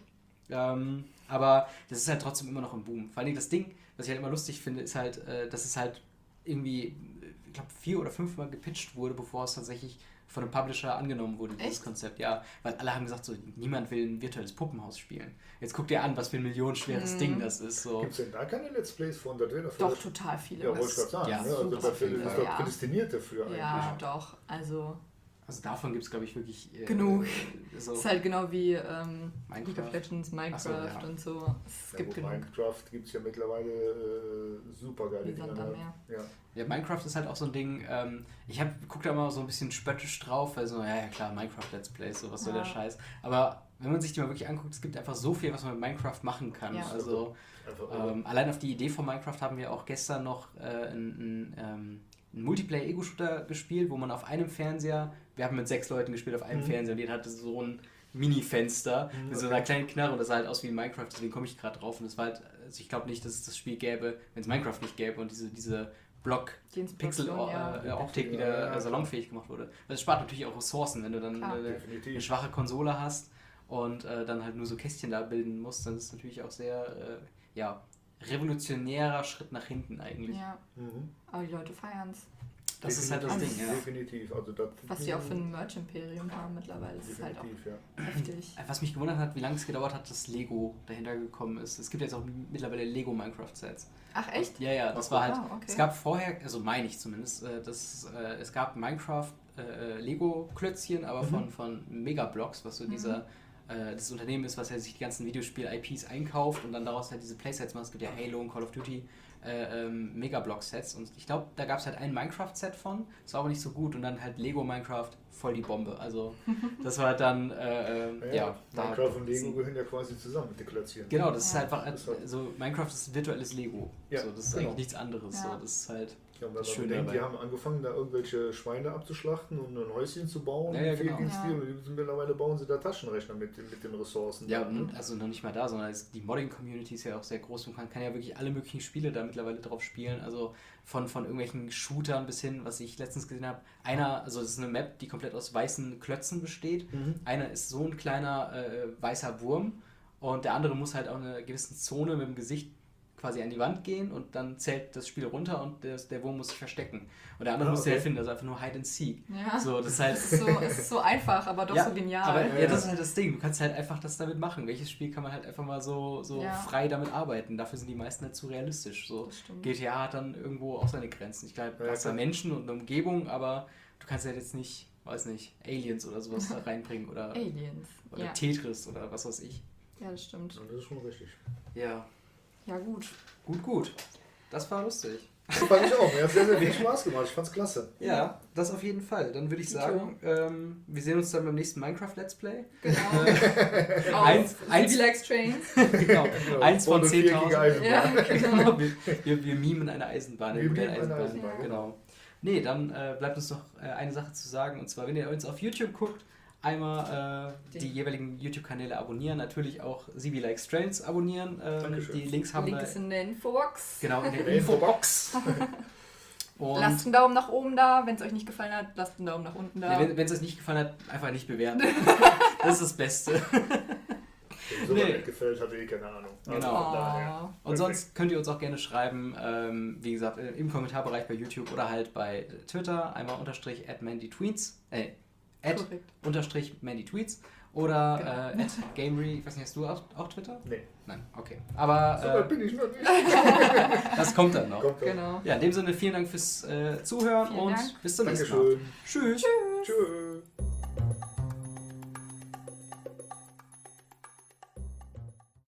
Aber das ist halt trotzdem immer noch im Boom. Vor allem das Ding, was ich halt immer lustig finde, ist halt, dass es halt irgendwie, ich glaube, 4 oder 5 Mal gepitcht wurde, bevor es tatsächlich von einem Publisher angenommen wurde, dieses Echt? Konzept. Ja, weil alle haben gesagt, so, niemand will ein virtuelles Puppenhaus spielen. Jetzt guck dir an, was für ein millionenschweres Ding das ist. So. Gibt es denn da keine Let's Plays von? Das wäre Doch, total viele. Ja, wollte ich gerade sagen. Ja, ne? Also super dafür viele, ist doch ja. prädestiniert dafür eigentlich. Ja, doch. Also, Also davon gibt es, glaube ich, wirklich Genug. So. ist halt genau wie League Minecraft. of Legends, Minecraft Ach so, ja. und so. Es Ja, gibt gut, genug. Minecraft gibt es ja mittlerweile super geile Wie Dinge. Sand am ne? Meer. Ja. Ja, Minecraft ist halt auch so ein Ding, ich gucke da immer so ein bisschen spöttisch drauf, weil so, ja klar, Minecraft Let's Plays, so was soll der Ja. Scheiß. Aber wenn man sich die mal wirklich anguckt, es gibt einfach so viel, was man mit Minecraft machen kann. Ja. Also Einfach allein auf die Idee von Minecraft haben wir auch gestern noch einen Multiplayer-Ego-Shooter gespielt, wo man auf einem Fernseher, wir haben mit 6 Leuten gespielt auf einem Fernseher und jeder hatte so ein Mini-Fenster mit so einer kleinen Knarre und das sah halt aus wie Minecraft, deswegen komme ich gerade drauf und das war halt, also ich glaube nicht, dass es das Spiel gäbe, wenn es Minecraft nicht gäbe und diese Die Inspiration, Pixel-Optik ja. wieder Ja, salonfähig gemacht wurde. Weil es spart natürlich auch Ressourcen, wenn du dann Klar. eine definitiv. schwache Konsole hast und dann halt nur so Kästchen da bilden musst, dann ist es natürlich auch sehr, revolutionärer Schritt nach hinten eigentlich. Ja, Mhm. aber die Leute feiern es. Das ist halt das Ding, ja. Definitiv. Also das, Was sie auch für ein Merch-Imperium haben mittlerweile, das ist halt auch definitiv, ja. heftig. Was mich gewundert hat, wie lange es gedauert hat, dass Lego dahinter gekommen ist. Es gibt jetzt auch mittlerweile Lego Minecraft-Sets. Ach echt? Ja, das war halt, okay. es gab vorher, also meine ich zumindest, es gab Minecraft Lego-Klötzchen, aber von Megablocks, was so dieser das Unternehmen ist, was ja sich die ganzen Videospiel-IPs einkauft und dann daraus halt diese Playsets macht. Es gibt ja Halo und Call of Duty Megablock-Sets und ich glaube, da gab es halt ein Minecraft-Set von, das war aber nicht so gut und dann halt Lego Minecraft, voll die Bombe. Also das war halt dann, Minecraft und Lego gehören ja quasi zusammen mit Deklarieren. Genau, das ist halt einfach, also Minecraft ist virtuelles Lego. Ja, so, das ist eigentlich nichts anderes. Ja. So, das ist halt Ja, und wenn das man Schöne bedenkt, dabei. die haben angefangen, da irgendwelche Schweine abzuschlachten und ein Häuschen zu bauen. Ja, genau. Und mittlerweile bauen sie da Taschenrechner mit den Ressourcen. Ja, und also noch nicht mal da, sondern die Modding-Community ist ja auch sehr groß und man kann ja wirklich alle möglichen Spiele da mittlerweile drauf spielen. Also von irgendwelchen Shootern bis hin, was ich letztens gesehen habe. Also das ist eine Map, die komplett aus weißen Klötzen besteht. Einer ist so ein kleiner weißer Wurm und der andere muss halt auch in einer gewissen Zone mit dem Gesicht quasi an die Wand gehen und dann zählt das Spiel runter und der Wurm muss sich verstecken. Und der andere muss den halt finden, also einfach nur Hide and Seek. Ja. So, das ist halt Es ist so einfach, aber doch so genial. Aber das ist halt das Ding. Du kannst halt einfach das damit machen. Welches Spiel kann man halt einfach mal so frei damit arbeiten? Dafür sind die meisten halt zu realistisch. So, Das stimmt. GTA hat dann irgendwo auch seine Grenzen. Ich glaube, du hast da Menschen und eine Umgebung, aber du kannst halt jetzt nicht, weiß nicht, Aliens oder sowas da reinbringen oder Aliens. oder Tetris oder was weiß ich. Ja, das stimmt. Und das ist schon richtig. Ja. Ja, gut. Gut. Das war lustig. Das fand ich auch. Mir hat sehr, sehr viel Spaß gemacht. Ich fand's klasse. Ja, das auf jeden Fall. Dann würde ich sagen, wir sehen uns dann beim nächsten Minecraft Let's Play. Genau. Eins- Like Trains. Genau. Eins von 10.000. Eisenbahn. Ja, genau. Wir mimen eine Eisenbahn, eine Wir moderne mimen eine Eisenbahn. Eisenbahn, Genau. Nee, dann bleibt uns noch eine Sache zu sagen. Und zwar, wenn ihr uns auf YouTube guckt, einmal die jeweiligen YouTube-Kanäle abonnieren. Natürlich auch Sibi Likes Trails abonnieren. Dankeschön. Die Links haben Link wir ist in der Infobox. genau in der Infobox. Und Lasst einen Daumen nach oben da. Wenn es euch nicht gefallen hat, lasst einen Daumen nach unten da. wenn es euch nicht gefallen hat, einfach nicht bewerten. Das ist das Beste. So nicht gefällt, hatte ich keine Ahnung. Genau. von daher. Und sonst könnt ihr uns auch gerne schreiben, wie gesagt, im Kommentarbereich bei YouTube oder halt bei Twitter, einmal unterstrich @mandytweets, unterstrich mandytweets oder @gamery, ich weiß nicht, hast du auch Twitter? Nee. Nein, okay. So Aber weit bin ich noch nicht. das kommt dann noch. Kommt doch. Genau. Ja, in dem Sinne vielen Dank fürs Zuhören Vielen und Dank. bis zum nächsten Mal. Dankeschön. Tschüss. Tschüss.